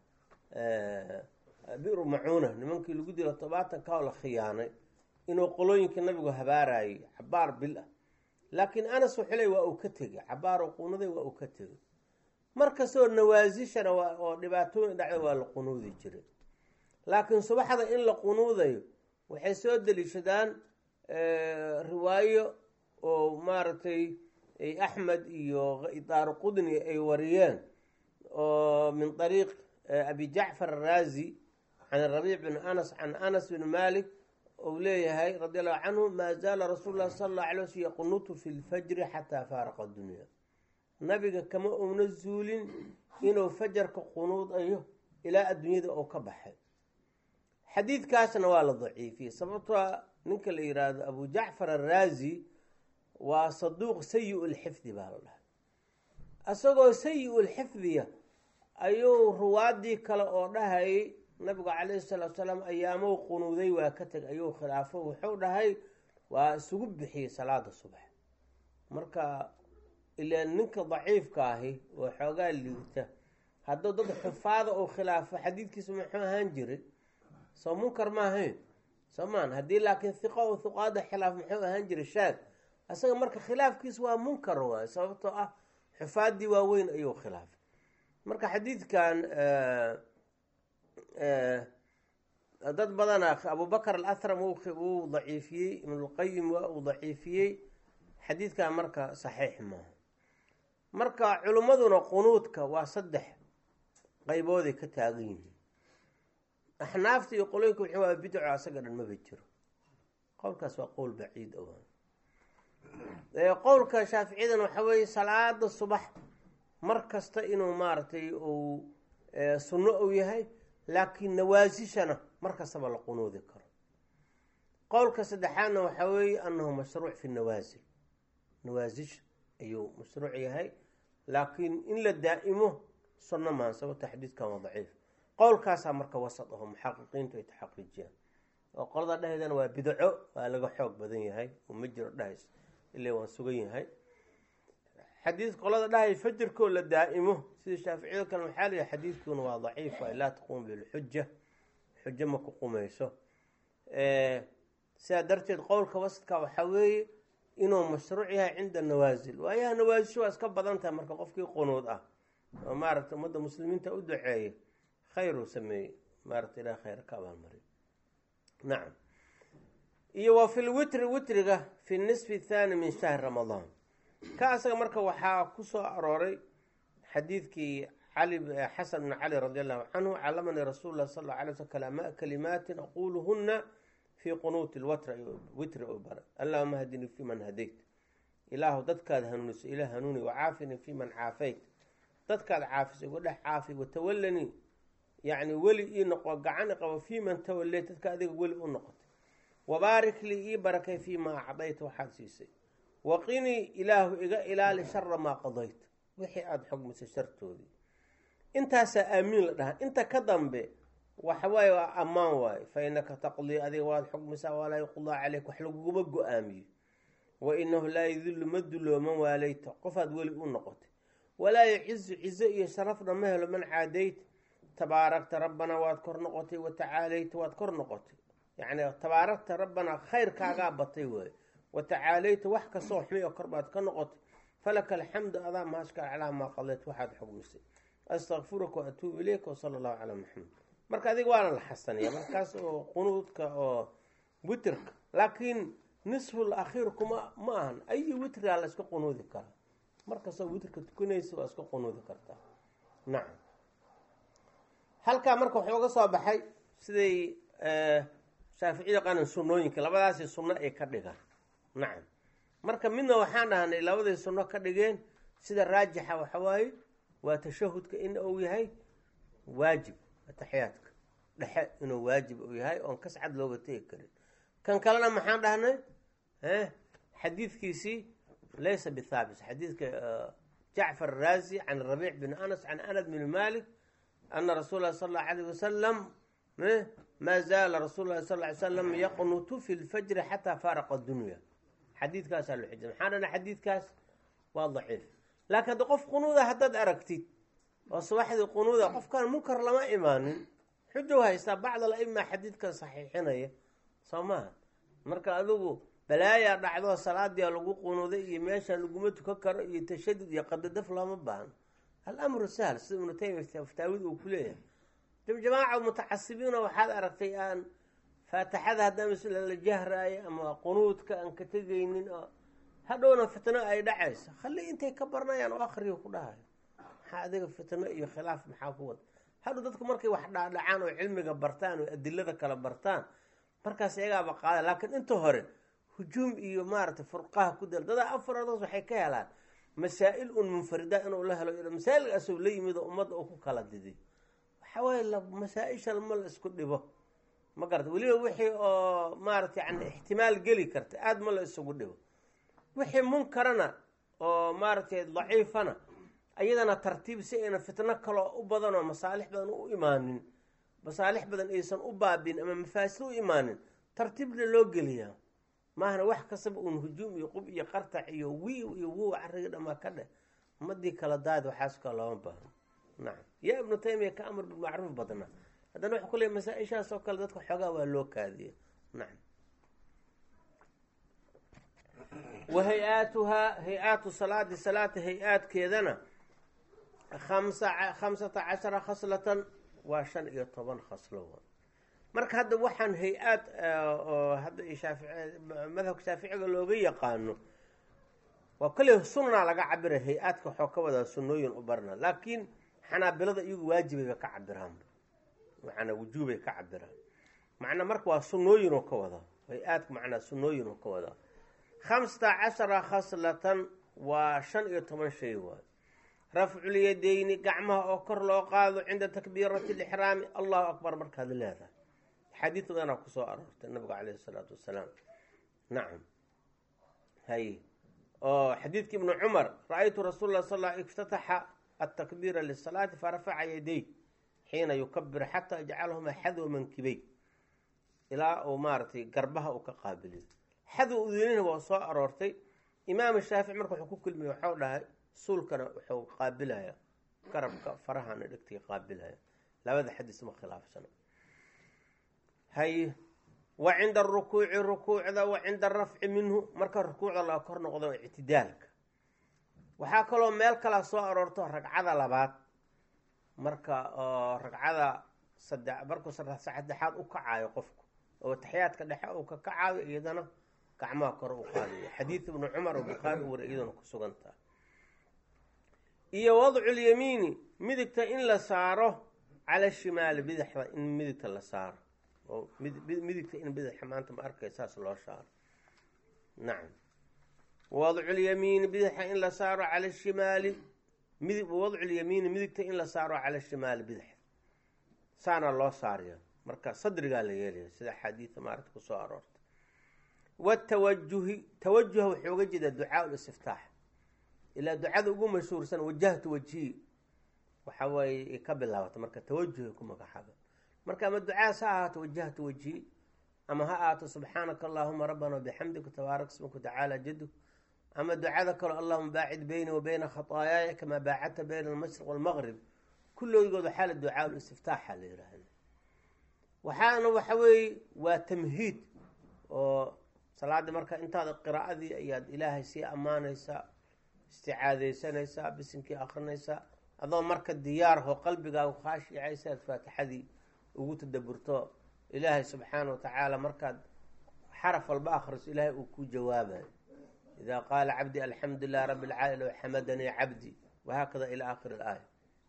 biru macuuna nimankii lagu dilo 70ka oo la khiyaanay inuu qolooyinkii nabigu habaarayay cabaar bil ah. laakiin anas wuxuu leey waa uu ka tegay cabaar oo qunuuday waa uu ka tegay. markastoo nawaasishana oo dhibaatooyin dhacday waa la qunuudi jiray. laakiin subaxda in la qunuudayo waxay soo daliishadaan riwaayo oo maaragtay axmed iyo daaraqudni ay wariyeen oo min طariiq abi jacfar araazi can rabiic bin anas can anas bin malik ou leeyahay radi allahu canhu maa zaala rasuul lah sala اllahu alay waslm yaqunutu fi lfajri xataa faaraqa dunya. nabiga kama uuna zuulin inuu fajarka qunuudayo ilaa adduunyada oo ka baxay. xadiidkaasna waa la daciifiyey sababtoo ninka la yiraahdo abu jacfar araazi waa saduuq sayi lxifdi baa la dhahay. isagoo sayi lxifdiya ayuu ruwaadii kale oo dhahayay nabigu calayhi salaatu salaam ayaamow qunuuday waa ka teg ayuu khilaafo wuxuu dhahay waa isugu bixiyey salaada subax. marka ilaa ninka daciifka ahi oo xoogaa liita hadduu dad xufaada oo khilaafo xadiidkiisa muxuu ahaan jiray soo munkar ma ahayn soomaan. haddii laakiin hiqa oo huqaada khilaaf muxuu ahaan jiray shaad. asaga marka khilaafkiisa waa munkar waay sababtoo ah xufaadii waaweyn ayuu khilaafay. marka xadiidkan dad badana abubakr alathram wuu daciifiyey ibnulqayim waa uu daciifiyey xadiidkan marka saxiix maaha. marka culimmaduna qunuudka waa 3 qaybooday ka taagan yihiin. axnaafta iyo qolooyinka wuxuu waa bidco asaga dhan maba jiro. qowlkaas waa qowl baciid qowlka shaaficiyadana waxa weeye salaada subax mar kasta inuu maaragtay uu sunno uu yahay laakiin nawaasishana mar kastaba la qunuudi karo. qowlka saddexaadna waxa weeye annahu mashruuc fi nawaasil. nawaasish ayuu mashruuc yahay laakiin in la daa'imo sunno maahan sababta xadiidkan waa daciif. qowlkaasaa marka wasad aho muxaqiqiintu ay taxaqiijiyaan oo qolada dhahaydana waa bidco waa laga xoog badan yahay oo ma jiro dhahays ilaa waan sugan yahay. xadiid qolada dhahay fajirkoo la daa'imo sida shaaficiyada kale waxaa la yahay xadiidkuna waa daciif waa laa taquum bilxuja xujo ma ku qumayso. sidaa darteed qowlka wasadka waxaa weeye inuu mashruuc yahay cinda nawaasil. waayaha nawaasisho waa iska badan tahay marka qofkii qunuud ah oo maaragta ummadda muslimiinta u duceeya khayruu sameeyey maaragta ilaah khayr ka abaalmariy. nacam. iyo waa fi lwitri witriga fi nisfi thaani min shahr ramadaan. ka asaga marka waxaa ku soo arooray xadiidkii xasan bn cali radi allahu canhu calamanii rasuul lah sal alay sl kalimaatin aquluhuna fii qunuuti witri oo bara allahuma hadinii fi man hadayt. ilaahu dadkaad hanuuniso ila hanuuni wacaafini fi man caafayt. dadkaad caafisay igu dhex caafi watawallanii yani weli ii noqo gacan qabo fii man tawaleyt dadka adiga weli u noqotay. wabaarik lii ii barakay fii ma acdayta waxaad siisay. waqinii ilaahu iga ilaali shara maa qadayt wixii aada xugmisay shartoodii. intaasaa aamiin la dhahaa. inta ka dambe waxawaaye waa ammaan waaye fa inaka taqdii adiga waad xugmisaa walaa yuqdaa caleyk wax laguguma go-aamiyo. wa inahu laa yudillu ma duloo man waaleyta qofaad weli u noqotay. walaa yacizu cizo iyo sharafna ma helo man caadayt. tabaarakta rabbanaa waad kor noqotay watacaalayta waad kor noqotay. yacni tabaarakta rabbanaa khayrkaagaa batay waaye watacaalayta wax kastoo xumi oo kor baad ka noqotay. falaka alxamdu adaa mahashka calaa maa qadayt waxaad xugmisay. astaqfiruka waatuubu ilayka wasala allahu calaa maxamed. marka adiga waana la xasaniya markaas oo qunuudka oo witrka. laakiin nisful akhiir kuma ma ahan ayi witrigaa la iska qunuudi karaa. markastoo witrka tukanaysa waa iska qunuudi kartaa. nacam. halkaa marka wuxuu uga soo baxay siday shaaficiyada qanan sunnooyinka labadaasii sunno ay ka dhigaan. nacam. marka midna waxaan dhahanay labaday sunno ka dhigeen sida raajixa waxawaaye waa tashahudka in uu yahay waajib, ataxiyaadka dhexe inuu waajib uu yahay oon kascad looga tegi karin. kan kalena maxaan dhahnay xadiidkiisii laysa bithaabit, xadiidka jacfar raazi can rabiic bin anas can anas bin malik ana rasuul lahi sal allahu alayh wasalam ma zaala rasuul lahi sal ly slam yaqnutu fi lfajri xataa faaraqa dunya. xadiidkaasaa loo xijay. maxaa dhana xadiidkaas waa daciif. laakiin hadda qof qunuuda haddaad aragtid oo subaxdii qunuuda, qofkan munkar lama imaanin, xujow haystaa. bacd al-aima xadiidkan saxiixinaya soo maaha. marka adigu balaayaa dhacdo salaadiia lagu qunuuday iyo meeshaan laguma tukan karo iyo tashadud iyo qadadaf looma baahno. alamru sahl sida ibnu taymiya fataawid uu ku leeyahay. jamaaca mutacasibiina waxaad aragtay aan faatixada haddaa masla la jahraayo ama qunuudka aan ka tegaynin oo hadhowna fitno ay dhacayso, khali intay ka barnayaan oo akhriga ku dhahayo. maxaa adiga fitno iyo khilaaf maxaa ku wada? hadhow dadku markay wax dhaadhacaan oo cilmiga bartaan oo adilada kala bartaan, markaas iyagaaba qaada. laakiin inta hore hujuum iyo maaragtay furqaha ku dal dadaa afardoos waxay ka helaan masaa'il un munfarida inuu la helo. masaa'ilkaasuu la yimid oo ummadda uu ku kala diday. waxaa waaye masaa-isha ma la isku dhibo, ma garata. weliba wixii oo maaragtay yani ixtimaal geli karta aada ma la isugu dhibo. wixii munkarana oo maaragtay daciifana ayadana tartiib, si ayna fitno kaloo u badan oo masaalix badan u imaanin, masaalix badan aysan u baabin ama mafaasid u imaanin, tartiibna loo geliyaa. maahana wax kastaba uun hujuum iyo qub iyo qartac iyo wiiw iyo wow carriga dhamaa ka dheh ummadii kala daad. waxaas ka looma baahno. nacam. yaa ibnu taymiya ka amar bilmacruuf badna, haddana wuxuu ku leeyay masaa-ishaas oo kale dadka xoogaa waa loo kaadiya. nacam. wa hay-aatuhaa, hay-aatu salaadi, salaata hay-aadkeedana 15 khaslatan waa 15 khaslo. marka hadda waxaan hay-aad oo hadda madhabka shaaficiga looga yaqaano waa kale sunna laga cabira. hay-aadka waxoo ka wadaa sunnooyin u barna, laakiin xanaabilada iyagu waajibay ka cabiraan, macnaa wujuubay ka cabiraan. macnaa marka waa sunnooyin oo ka wadaa hay-aadka, macnaa sunnooyin oo ka wadaa. 15 khaslatan waa 15 shay waay. rafcul yadayni, gacmaha oo kor loo qaado cinda takbiirati lixraami, allahu akbar markaad leedahay. xadiid badanaa kusoo aroortay nabiga caleyhi salaatu wasalaam. nacam. hay oo xadiidka ibnu cumar, ra-aytu rasuul lah sal iftataxa atakbiira lisalaati farafaca yaday xiina yukabir xataa jacalahuma xadwa mankibey, ilaa uu maaragtay garbaha uu ka qaabiliyo. xadwa udinina waa soo aroortay. imaam shaafici marka wuxuu ku kulmiyey waxau dhahay suulkana wuxuu qaabilaya garabka, farahana dhegtiga qaabilaya. labada xadiis ma khilaafsana. hay wa cinda arukuuci, rukuucda, wa cinda arafci minhu, marka rukuucda laga kor noqdo ictidaalka. waxaa kaloo meel kala soo aroorto ragcada labaad, marka oo ragcada markuu saddexaad u kacaayo qofku oo taxiyaadka dhexe uu ka kacaayo, iyadana gacmaha kor u qaadayo. xadiid ibnu cumar oo bukhaari u wara iyadana ku sugantaha. iyo wadculyamiini, midigta in la saaro cala shimaali, bidixda in midigta la saaro oo midigta in bidaxa maanta ma arkay saas loo saaro. nacam. wadculyamiini, bidaxa in la saaro cala shimaali, wadculyamiini, midigta in la saaro cala shimaali, bidaxa saana loo saaraya. marka sadrigaa la yeelaya sida xadiida maaragta kusoo aroortay. watawajuhi, tawajuha wuxuu uga jeedaa ducaa listiftaax. ilaa ducada ugu mashhuursan wajahtu wajhi waxa waaye ka bilaabata, marka tawajuhay ku magacaaba. marka ama ducaas ha ahaato wajahtu wajhi, ama ha ahaato subxaanaka allahuma rabbana wabixamdika tabaarak ismuka tacaala jaduk, ama ducada kalo allahuma baacid bayni wa bayna khataayaaya kamaa baacadta bayna almashriq walmaqrib. kulligood waxaa la ducaa listiftaaxa la yihahda. waxaana waxa weeye waa tamhiid oo salaadii marka intaada qiraa'adii ayaad ilaahay sii ammaanaysaa, isticaadaysanaysaa, bisinkii akrinaysaa, adoo marka diyaarho qalbigaagu khaashicaysa aad faatixadii ugu tadaburto ilaahay subxaana watacaala. markaad xaraf walba akhriso ilaahay uu ku jawaabayo. idaa qaala cabdi alxamdu lilah rabi lcaalamiin xamadanii cabdi, wahaakada ilaa aakhiri ilaaya.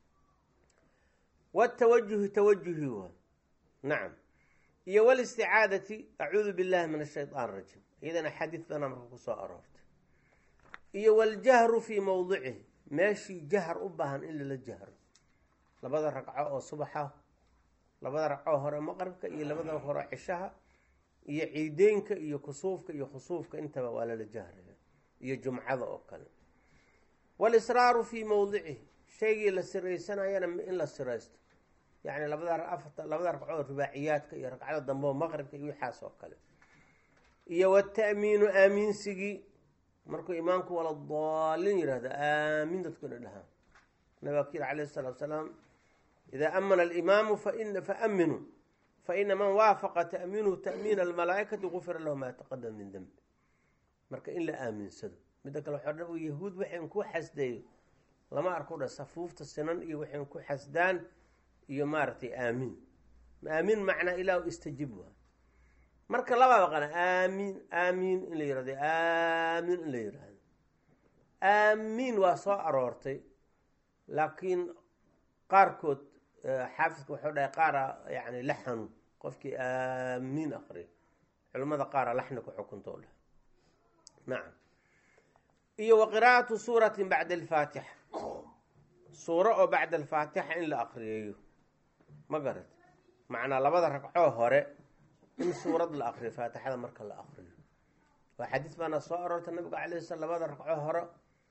watawajuhi, tawajuhi waa nacam. iyo walisticaadati, acuudu billahi min ashaytaan rajiim, iyadana xadiid badana marka kusoo aroortay. iyo waljahru fii mowdicihi, meeshii jahar u baahan in lala jahro labada ragco oo subaxa, labada ragco hore maqribka iyo labada hore cishaha iyo ciideynka iyo kusuufka iyo khusuufka intaba waa lala jahraya iyo jumcada oo kale. walisraaru fii mawdicihi shaygii la siraysanayana in la siraysto, yacni labada ragcood ribaaciyaadka iyo ragcada dambe oo maqribka iyo wixaas oo kale. iyo wata'miinu aaminsigii markuu imaamku wala daalin yihahda aamin dadku ina dhahaa. nabig ku yiri calayhi salaatu wasalaam idaa amana alimaamu faaminuu faina man waafaqa ta'miinuhu ta'miina almalaa'ikati gufira lahu maa taqadama min dembi. marka in la aaminsado. midda kale waxaa dhan yahuud waxayn ku xasdeeyo lama arko dha safuufta sinan iyo waxayn ku xasdaan iyo maaragtay aamiin. aamiin macnaa ilaahu istajib waa. marka labaa baqana aamiin in la yihahdo, aamiin in la yihahdo. aamiin waa soo aroortay, laakiin qaarkood xaafidka waxuu dhahay qaara yani laxanu qofkii aamiin aqriya, culimmada qaara laxni ku xukunto dhah. nacam. iyo wa qiraa'atu suuratin bacda alfaatixa, suuro oo bacda alfaatixa in la aqriyeeyo. ma garat macnaa labada ragcoo hore in suurad la aqriyo faatixada marka la aqriyo. waa xadiis baana soo aroortay nabiga calayhi sala labada ragco hore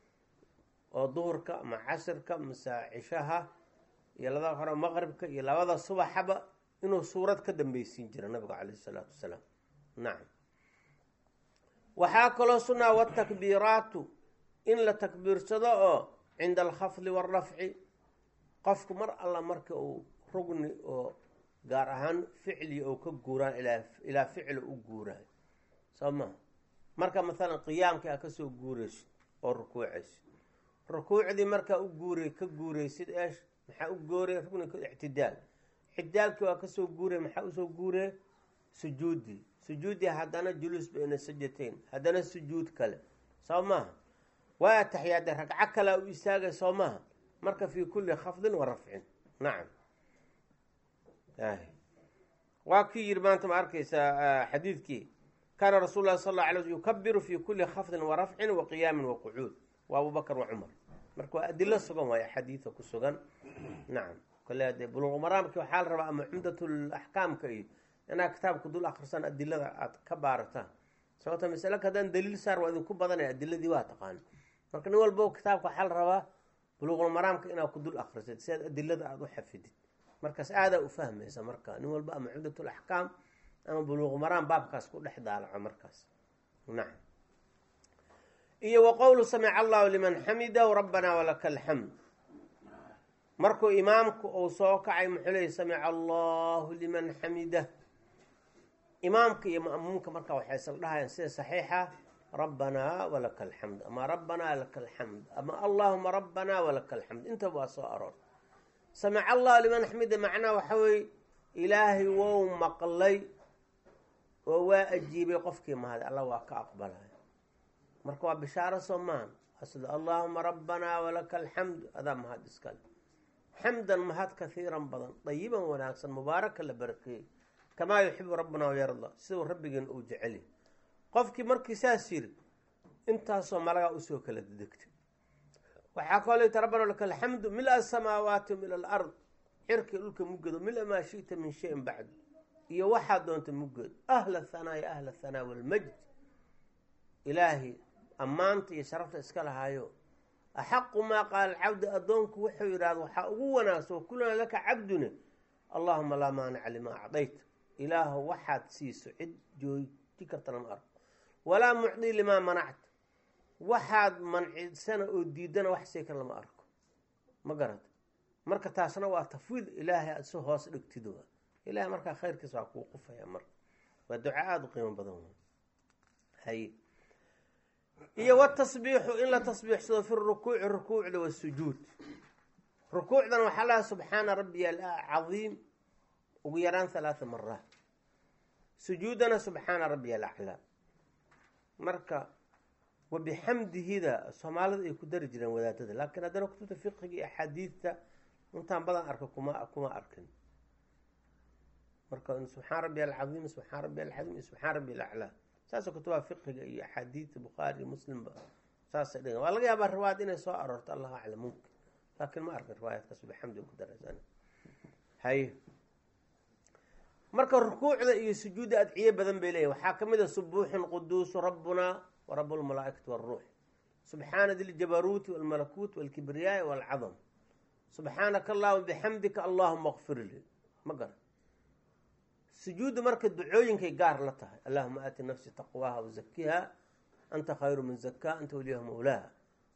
oo duhurka ama casirka mase cishaha iyo labada hore maqribka iyo labada subaxaba inuu suurad ka dambeysiin jira nabiga calayhi salaatu wasalaam. nacam. waxaa kaloo sunnaa watakbiiraatu in la takbiirsado oo cinda alkhafdi waalrafci, qofku mar alla marka uu rugni oo gaar ahaan ficli oo ka guuraan ilaa ficli u guuraayo soo maha. marka maalan qiyaamkii aa kasoo guuraysid oo rukuucaysid, rukuucdii markaa ka guuraysid eesh maxaa u guuray rugnika ictidaal, ictidaalkii waa kasoo guuray maxaa usoo guuray sujuuddii haddana juluus bayna sajatayn, haddana sujuud kale soo maaha. waa ataxiyaada ragco kalea u istaagay soo maaha. marka fii kulli khafdin wa rafcin. nacam. waa kii yiri maanta ma arkaysaa xadiidkii kaana rasuul lah sal la alay yukabiru fi kuli khafdin wa rafcin wa qiyaamin wa qucuud. waa abubakr wa cumar. marka waa adilo sugan waayo xadiida ku sugan. nacam. kale dee buluuqumaraamki waxaa la rabaa ama cumdatul axkaamka iyo inaad kitaabka dul akrisaan adilada aad ka baarataan. sababta masalaka haddaan daliil saar waa idinku badanay adiladii waa taqaana. marka nin walbo kitaabka waxaa la rabaa buluuqulmaraamka inaad ku dul akrisid si aad adilada aada u xafidid. markaas aadaa u fahmaysa. marka nin walba ama cumdatul axkaam ama buluuqumaraam baabkaas ku dhex daalaco markaas. nacam. iyo wa qowlu samica allahu liman xamidahu rabbanaa walaka alxamd. markuu imaamku uu soo kacay muxuu leeyay samica allahu liman xamidah. imaamka iyo ma'muumka markaa waxay isla dhahayaan sida saxiixa rabbanaa walaka alxamd ama rabbanaa laka alxamd ama allahuma rabbanaa walaka alxamd. intaba waa soo aroor. samica allahu liman xamida macnaa waxa weye ilaahay wou maqlay oo waa ajiibay qofkii mahad alla waa ka aqbalay. marka waa bishaaro soo maahan. sida allahuma rabbanaa walaka alxamd adaa mahad iskale. xamdan mahad kahiiran badan dayiban wanaagsan mubaaraka la barakeeyey kamaa yuxibu rabbuna wayarda siduu rabbigeen uu jeceli. qofkii markii saas yiri intaasoo malagaa usoo kala dedegtay. waxaa kaloo leeta rabbana laka alxamdu mila asamaawaati mila alard, cirkii dhulka muggeedo mila maa shita min shayin bacdu, iyo waxaa doonta muggeed. ahla hanaa ya ahla hanaa walmajd. ilaahay ammaanta iyo sharafta iska lahaayo axaqu maa qaala alcabdi addoonku wuxuu yidhahda waxaa ugu wanaagsan wa kullana laka cabdune allahuma laa maanica limaa acdayta. ilaahu waxaad siiso cid jooji karta lama arko, walaa mucdi limaa manacta waxaad mancisana oo diidana wax sii kar lama arko. ma garata. marka taasna waa tafwiid ilaahay aad si hoos dhigtid. ilahay markaa khayrkiis waa kuu qufaya. marka waa duca aada u qiimo badan. hay iyo watasbiixu in la tasbiixsado fi rukuuci rukuucda wasujuud. rukuucdan waxaa laha subxaana rabbiya alcadiim ugu yaraan 3 maraat. sujuudana subxaana rabbiya alaclaa. marka wabixamdihida soomaalida ay ku dari jireen wadaadada, laakiin haddana kutubta fiqiga iyo axaadiidta intaan badan arka kuma arkin. marka subxaan rabbiya alcadiim subxaan rabbiya alxadiim iyo subxaan rabbiya alaclaa saasoo kutubaha fiqiga iyo axaadiidta bukhaari muslimba saasay dhigan. waa laga yaabaa riwaayad inay soo aroorto, allahu aclam, mumkin, laakiin ma arkin riwaayadkaas bixamdi ku daraysan. hay marka rukuucda iyo sujuudda adciye badan bay leeyahy. waxaa ka mid a subuuxun quduusu rabbuna wa rabu lmalaa'ikati waruux, subxaana diljabaruuti walmalakuut walkibriyaai walcadam, subxaanaka allahuma bixamdika allahuma kfir lii. ma garan sujuudda marka ducooyinkay gaar la tahay. allahuma aati nafsi taqwaaha wazakiha anta khayru man zakaa anta waliyaha mawlaaha.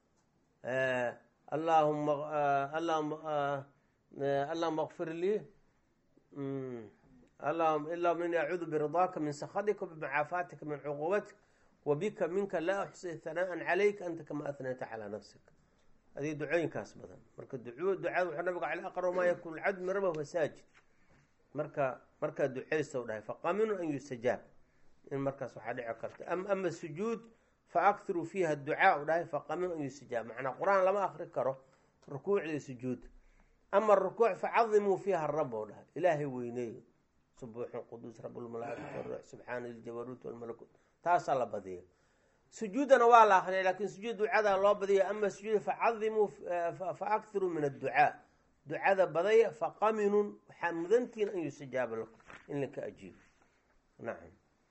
allahuma kfir lii allahuma ini acuudu biridaaka min sakhatika wabimacaafatika min cuquubatik wabika minka laa uxsi hanaan calayka anta kama athnayta calaa nafsika. adii ducooyinkaas badan. marka ducada wuxuu nabigu ale aqrab maa yakunu lcabd min rabbihi wa saajid. markaa ducaysta u dhahay faqaminun an yustajaab, in markaas waxaa dhici karta. ama sujuud faakthiruu fiiha ducaa u dhahay faqaminun an yustajaab. macnaa qur-aan lama akri karo rukuucdii sujuud. ama rukuuc facadimuu fiiha rab u dhahay, ilaahay weyneeyo. subuuxun quduus rablmalaa'ikati waruux subxaana diljabaruut walmalakut. taasaa la badiya. sujuudana waa la akriya, laakin sujuud ducada loo badiya. ama sujuud facadimuu faakthiruu min adducaa, ducada badaya. faqaminun waxaa mudantiin an yustajaaba lakum, in laka ajiibo. nacam.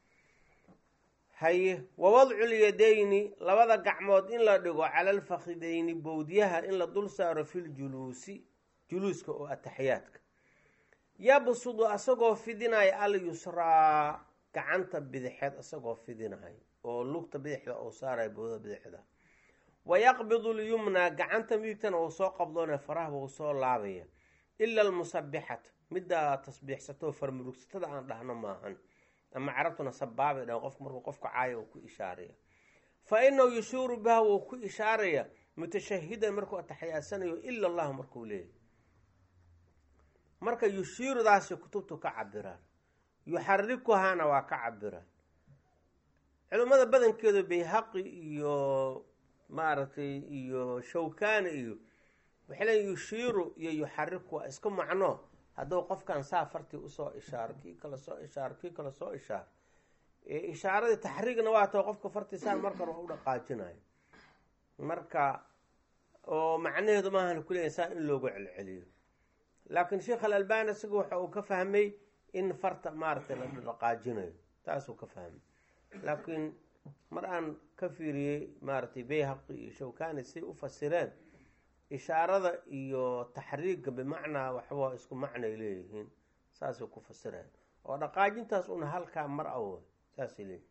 haye wawadcu lyadayni, labada gacmood in la dhigo cala alfakidayni, bowdyaha in la dul saaro filjuluusi, juluuska oo ataxiyaadka. yabsudu asagoo fidinaya alyusraa, gacanta bidixeed asagoo fidinaya oo lugta bidixda uu saaraya bowda bidixda. wayaqbidu lyumnaa, gacanta midigtana uu soo qabdoonaya, farahba uu soo laabaya. ila almusabixata, middaa tasbiixsatoo farmurugsatada aan dhahno maahan, ama carabtuna sabaabay dhahan qofku markuu qofka caaya uu ku ishaaraya. fa inahu yushiiru biha wuu ku ishaaraya mutashahidan markuu ataxiyaadsanayo ila allahu markuu leeyahy. marka yushiirudaasi kutubtu ka cabiraan, yuxarikuhaana waa ka cabiraan. culimmada badankeedu bayhaqi iyo maaragtay iyo shawkani iyo waxay leeyiin yushiiru iyo yuxariku waa isku macno. hadduu qofkan saa fartii usoo ishaaro, kii kale soo ishaaro, kii kale soo ishaaro. ishaaradii taxriigna waa tao qofka fartiisaan markan waa u dhaqaajinayo. marka oo macnaheedu maahan kuleeyahy saa in loogu celceliyo. laakiin sheekh alalbani isaga waxa uu ka fahmay in farta maaragtay la dhaqaajinayo, taasuu ka fahmay. laakiin mar aan ka fiiriyey maaragtay bayhaqi iyo shawkani say u fasireen, ishaarada iyo taxriigga bimacnaa waxba isku macnay leeyihiin, saasay ku fasireen. oo dhaqaajintaas una halkaa mar awo saasay leeyihin.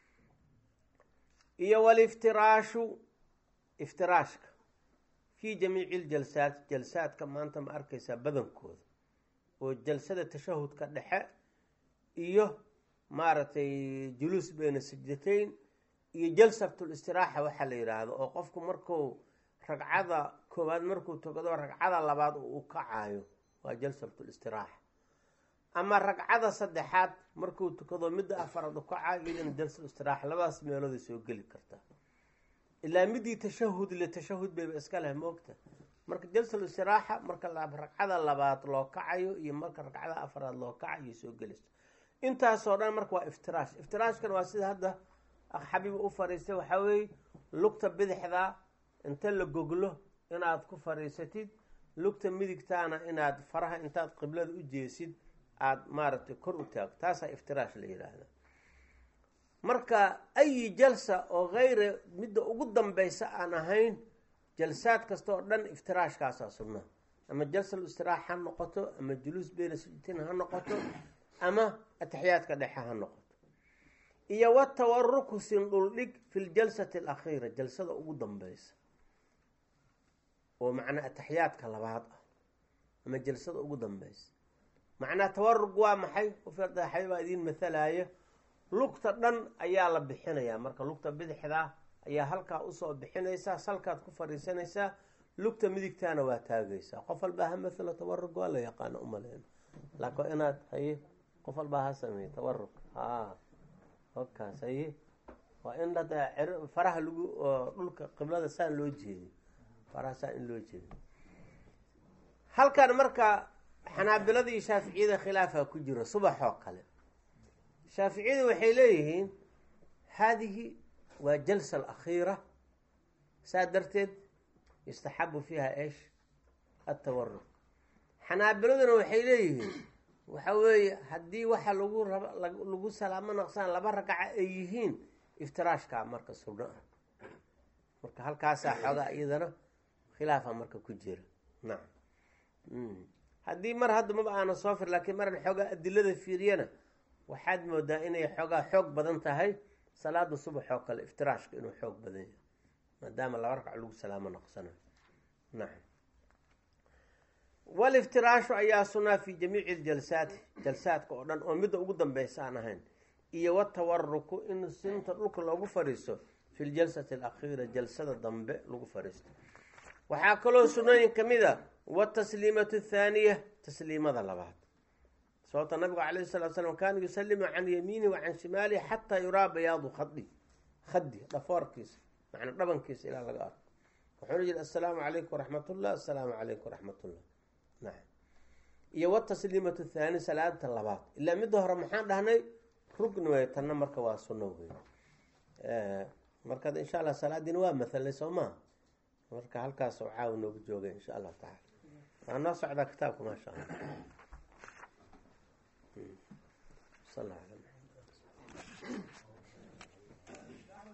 iyo waliftirashu, iftiraashka fii jamiici ljalsaat, jalsaadka maanta ma arkaysaa badankooda, oo jalsada tashahudka dhexe iyo maaragtay juluus bayna sajdatayn iyo jalsatul istiraaxa waxaa la yidhaahdo. oo qofku marku ragcada koowaad markuu togado ragcada labaad uu kacayo waa jalsatul istiraaxa. ama ragcada saddexaad markuu tukado midda afaraad u kacayo iyadana jalsatul istiraaxa. labadaas meelooday soo geli kartaa. ilaa midii tashahud le tashahud bayba iska leh moogta. marka jalsatul istiraaxa marka ragcada labaad loo kacayo iyo marka ragcada afaraad loo kacayo soo gelayso. intaasoo dhan marka waa iftiraash. iftiraashkan waa sida hadda xabiib u fariistay, waxaa weeye lugta bidixda inta la goglo inaad ku fariisatid, lugta midigtaana inaad faraha intaad qiblada u jeesid aada maaragtay kor u taagto. taasaa iftiraash la yidhaahda. marka ayi jalsa oo kayra midda ugu dambaysa aan ahayn, jalsaad kasta oo dhan iftiraashkaasaa sunna. ama jalsal istiraax ha noqoto, ama juluus bayna sajdatain ha noqoto, ama ataxiyaadka dhexe ha noqoto. iyo watawaruku sindhuldhig fi ljalsati alakhiira, jalsada ugu dambaysa oo macnaa ataxiyaadka labaad ah, ama jalsada ugu dambaysa. macnaa tawarug waa maxay? baa idiin mathalaya. lugta dhan ayaa la bixinayaa. marka lugta bidixda ayaa halkaa usoo bixinaysaa, salkaad ku fariisanaysaa, lugta midigtaana waa taagaysaa. qof walbaa ha mathala tawarug waa la yaqaano umaleyno, laakiin inaad haye qof walbaa ha sameeye tawarug. okaas haye waa in faraha lagu dhulka qiblada saan loo jeediy, faraha saan in loo jeediy. halkan marka xanaabilada iyo shaaficiyada khilaafaa ku jiro. subax oo kale shaaficiyadu waxay leeyihiin haadihi waa jalsa alakhiira saa darteed yustaxabu fiiha eesh atawaruk. xanaabiladuna waxay leeyihiin waxa weeye haddii waxa lagu salaamo naqsaan 2 ragca ay yihiin iftiraashkaa marka sunno ah. marka halkaasaa xoogaa iyadana khilaafa marka ku jira. nacam haddii mar hadda maba aana soo fir laakiin maran xoogaa adilada fiiriyana waxaad moodaa inay xoogaa xoog badan tahay salaada subax oo kale iftiraashka inuu xoog badan yahay maadaama 2 ragca lagu salaamo naqsanayo. nacam waliftiraashu ayaa sunaa fi jamiici ljalsaati jalsaadka oo dhan oo midda ugu dambeysa aan ahayn, iyo watawaruku in sinta dhulka loogu fadhiisto fi ljalsati alakhiira jalsada dambe lagu fadhiisto. waxaa kaloo sunooyin ka mid a watasliimatu athaaniya tasliimada labaad. sababta nabigu calayhi salatu slam kaana yusalimu can yamiinihi wa can shimaalihi xataa yuraa bayaadu khadi dhafoorkiisa macnaa dhabankiisa ilaa laga arko. wuxuuna yidhi assalaamu calaykum waraxmatullah, assalaamu calaykum waraxmatullah. nacam iyo watasliimatu thaani salaadta labaad. ilaa midda hore maxaan dhahnay rugni way, tanna marka waa sunno wey. marka insha allah salaadiina waa mathalnay soo maha. marka halkaas oo caawa noogu joogay insha allahu tacaala. waa noo socdaa kitaabka maasha allah.